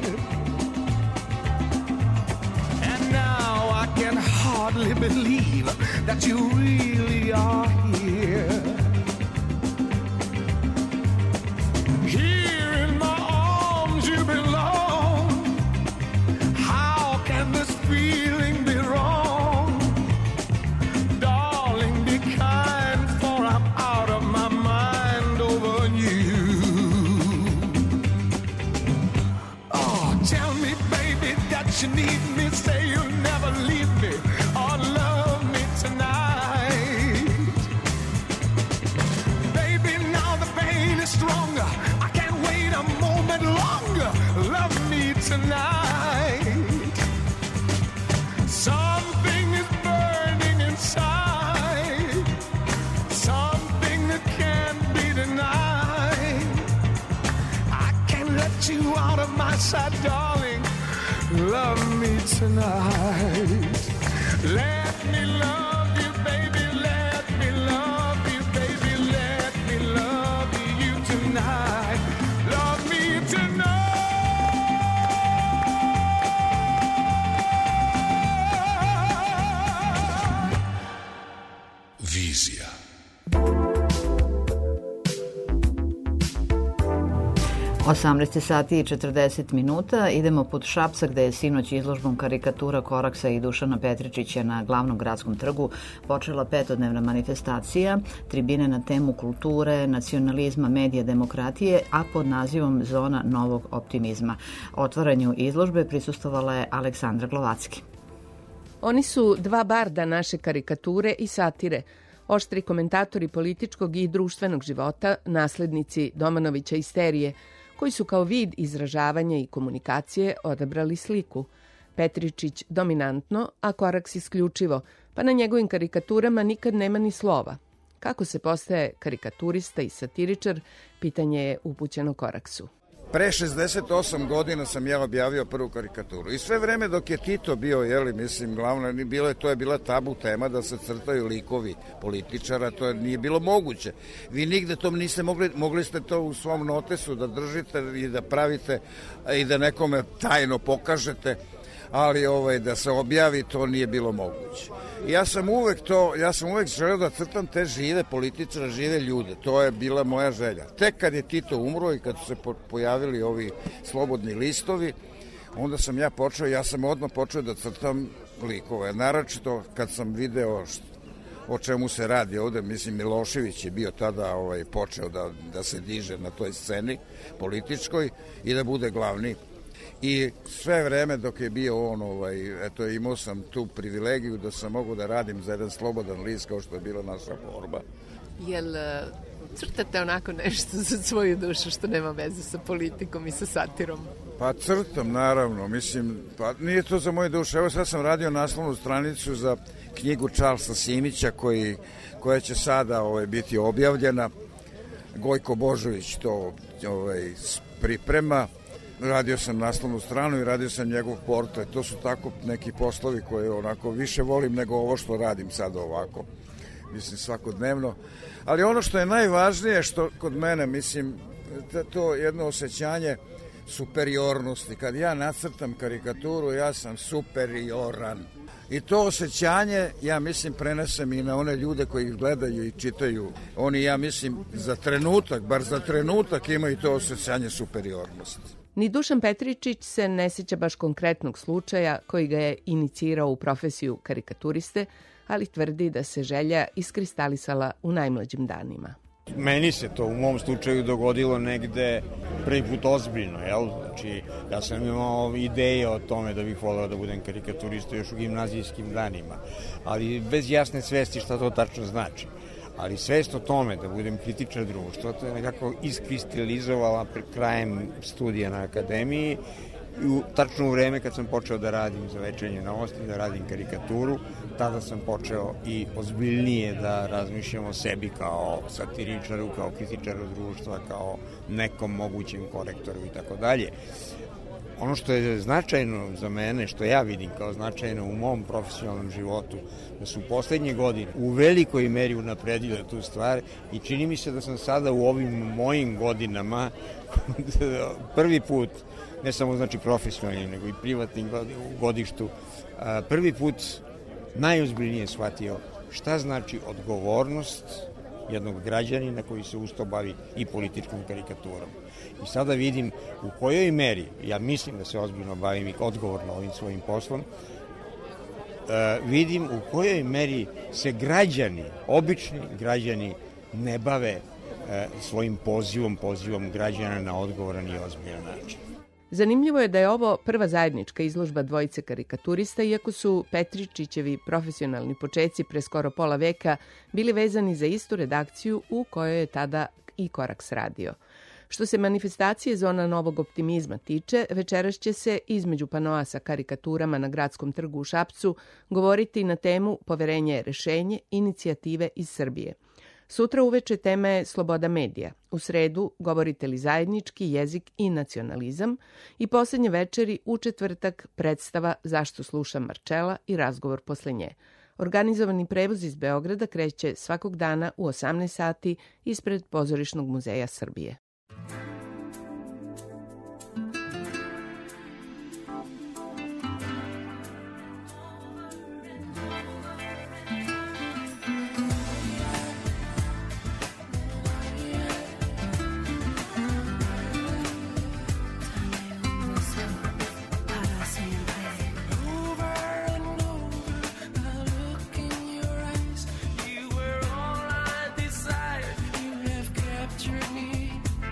and now I can hardly believe that you really are here. Here in my arms you belong. How can this feeling be wrong? Darling, be kind, for I'm out of my mind over you. Oh, tell me, baby, that you need me, say you'll never leave me or love me tonight. Baby, now the pain is stronger, I can't wait a moment longer. Love me tonight. Something is burning inside, something that can't be denied. I can't let you out of my sight, darling. Love me tonight. Let me love you, baby. Let me love you, baby. Let me love you tonight. Love me tonight. Vizija. osamnaest sati i četrdeset minuta. Idemo pod Šapca gde je sinoć izložbom karikatura Koraksa i Dušana Petričića na glavnom gradskom trgu počela petodnevna manifestacija, tribine na temu kulture, nacionalizma, medija, demokratije, a pod nazivom Zona novog optimizma. Otvaranju izložbe prisustvovala je Aleksandra Glovacki. Oni su dva barda naše karikature i satire, oštri komentatori političkog i društvenog života, naslednici Domanovića isterije, koji su kao vid izražavanja i komunikacije odabrali sliku. Petričić dominantno, a Koraks isključivo, pa na njegovim karikaturama nikad nema ni slova. Kako se postaje karikaturista i satiričar, pitanje je upućeno Koraksu. Pre šezdeset osam godina sam ja objavio prvu karikaturu i sve vreme dok je Tito bio, jeli, mislim, glavno, bilo je, to je bila tabu tema da se crtaju likovi političara, to je, nije bilo moguće. Vi nigde to niste mogli, mogli ste to u svom notesu da držite i da pravite i da nekome tajno pokažete, ali ovaj, da se objavi, to nije bilo moguće. Ja sam uvek to, ja sam uvek želeo da crtam te žive političare, žive ljude, to je bila moja želja. Tek kad je Tito umro i kad su se pojavili ovi slobodni listovi, onda sam ja počeo, ja sam odmah počeo da crtam likove, naročito kad sam video što, o čemu se radi ovde, mislim Milošević je bio tada ovaj, počeo da, da se diže na toj sceni političkoj i da bude glavni. I sve vreme dok je bio on, ovaj, eto, imao sam tu privilegiju da sam mogu da radim za jedan slobodan list kao što je bila naša borba. Jel crtate onako nešto za svoju dušu što nema veze sa politikom i sa satirom? Pa crtam, naravno. Mislim, pa nije to za moju dušu. Evo sad sam radio naslovnu stranicu za knjigu Charlesa Simića koji, koja će sada ovaj, biti objavljena. Gojko Božović to ovaj, priprema. Radio sam naslovnu stranu i radio sam njegov portret. To su tako neki poslovi koje onako više volim nego ovo što radim sad ovako. Mislim svakodnevno. Ali ono što je najvažnije što kod mene, mislim, to jedno osjećanje superiornosti. Kad ja nacrtam karikaturu, ja sam superioran. I to osjećanje, ja mislim, prenesem i na one ljude koji ih gledaju i čitaju. Oni, ja mislim, za trenutak, bar za trenutak imaju to osjećanje superiornosti. Ni Dušan Petričić se ne sjeća baš konkretnog slučaja koji ga je inicirao u profesiju karikaturiste, ali tvrdi da se želja iskristalisala u najmlađim danima. Meni se to u mom slučaju dogodilo negde prvi put ozbiljno, jel? Znači, ja sam imao ideje o tome da bih voleo da budem karikaturista još u gimnazijskim danima, ali bez jasne svesti šta to tačno znači. Ali svest o tome da budem kritičar društva, to je nekako iskristalizovala krajem studija na akademiji i u tačno u vreme kad sam počeo da radim za Večernje novosti, da radim karikaturu, tada sam počeo i ozbiljnije da razmišljam o sebi kao satiričaru, kao kritičaru društva, kao nekom mogućem korektoru i tako dalje. Ono što je značajno za mene, što ja vidim kao značajno u mom profesionalnom životu, da su poslednje godine u velikoj meri unapredile tu stvar i čini mi se da sam sada u ovim mojim godinama prvi put, ne samo znači profesionalnim, nego i privatnim godištu, prvi put najozbiljnije shvatio šta znači odgovornost jednog građanina koji se usto bavi i političkom karikaturom. I sada vidim u kojoj meri, ja mislim da se ozbiljno bavim i odgovorno ovim svojim poslom, vidim u kojoj meri se građani, obični građani ne bave svojim pozivom, pozivom građana na odgovoran i ozbiljan način. Zanimljivo je da je ovo prva zajednička izložba dvojice karikaturista, iako su Petričićevi profesionalni počeci pre skoro pola veka bili vezani za istu redakciju u kojoj je tada i Koraks radio. Što se manifestacije Zona novog optimizma tiče, večeras će se između panoa sa karikaturama na Gradskom trgu u Šapcu govoriti na temu Poverenje je rešenje, inicijative iz Srbije. Sutra uveče tema je sloboda medija, u sredu govoritelji zajednički, jezik i nacionalizam i posljednje večeri u četvrtak predstava Zašto slušam Marčela i razgovor posle nje. Organizovani prevoz iz Beograda kreće svakog dana u osamnaest sati ispred Pozorišnog muzeja Srbije. You were all I desired. You have captured me.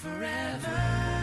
forever.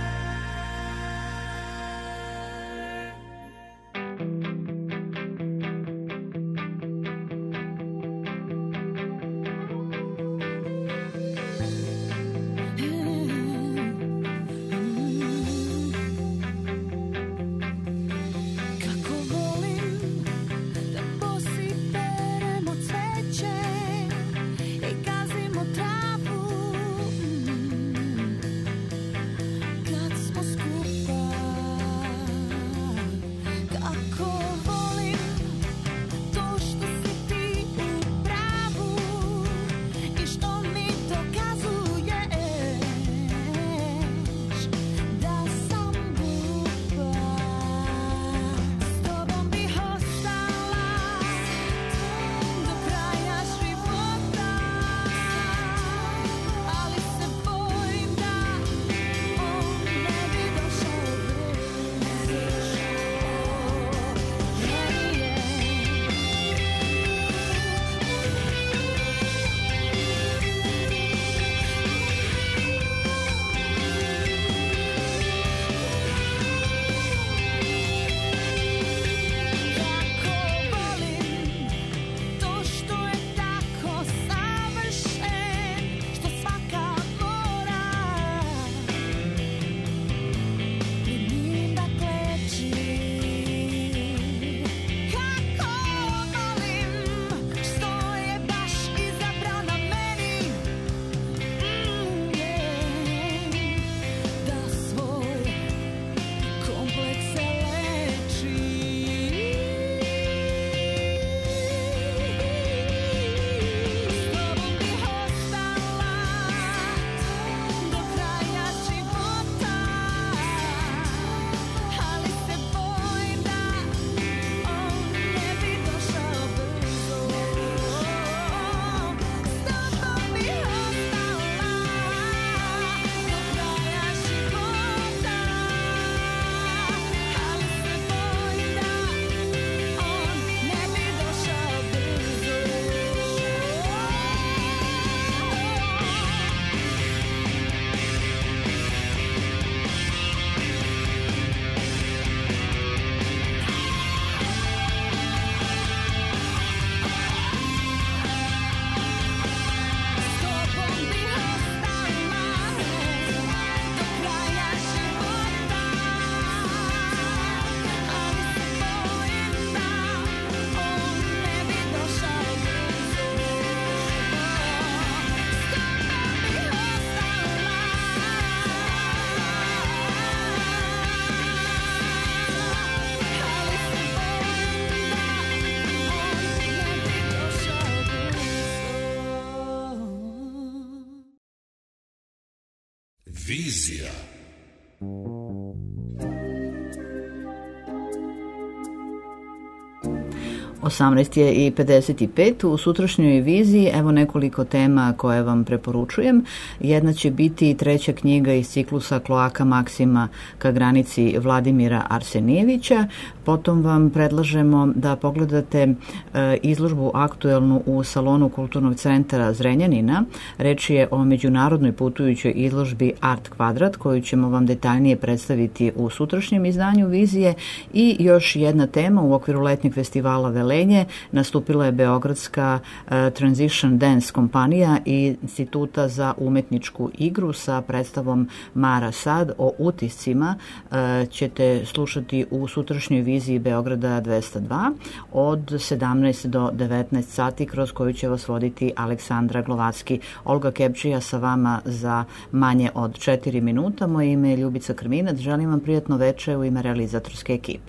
Vizija. osamnaest je i pedeset pet. U sutrašnjoj viziji evo nekoliko tema koje vam preporučujem. Jedna će biti treća knjiga iz ciklusa Kloaka Maksima ka granici Vladimira Arsenijevića. Potom vam predlažemo da pogledate e, izložbu aktuelnu u salonu Kulturnog centra Zrenjanina. Reč je o međunarodnoj putujućoj izložbi Art Kvadrat, koju ćemo vam detaljnije predstaviti u sutrašnjem izdanju vizije. I još jedna tema u okviru letnjeg festivala Velenje nastupila je beogradska e, Transition Dance kompanija i Instituta za umetničku igru sa predstavom Mara Sad o utiscima. E, ćete slušati u sutrašnjoj viziji Beograda dvesta dva od sedamnaest do devetnaest sati, kroz koju će vas voditi Aleksandra Glovacki. Olga Kepčija sa vama za manje od četiri minuta. Moje ime je Ljubica Krminac. Želim vam prijatno veče u ime realizatorske ekipe.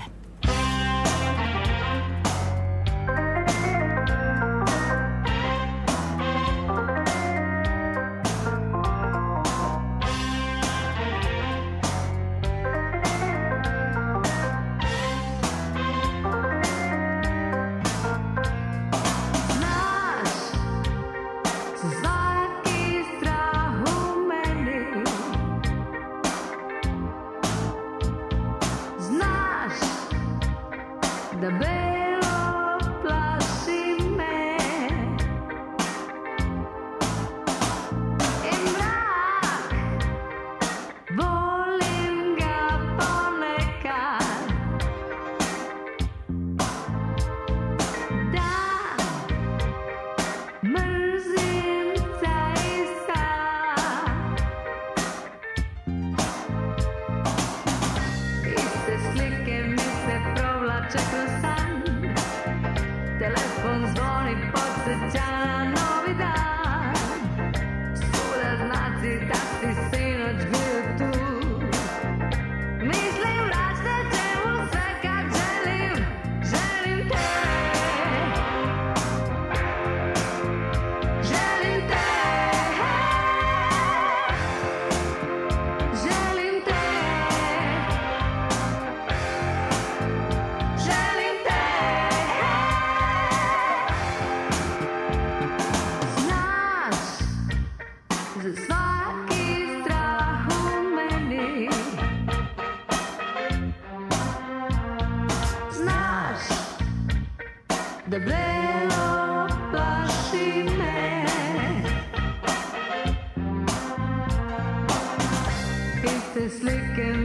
Znaš Debelo plaši me. Iste slike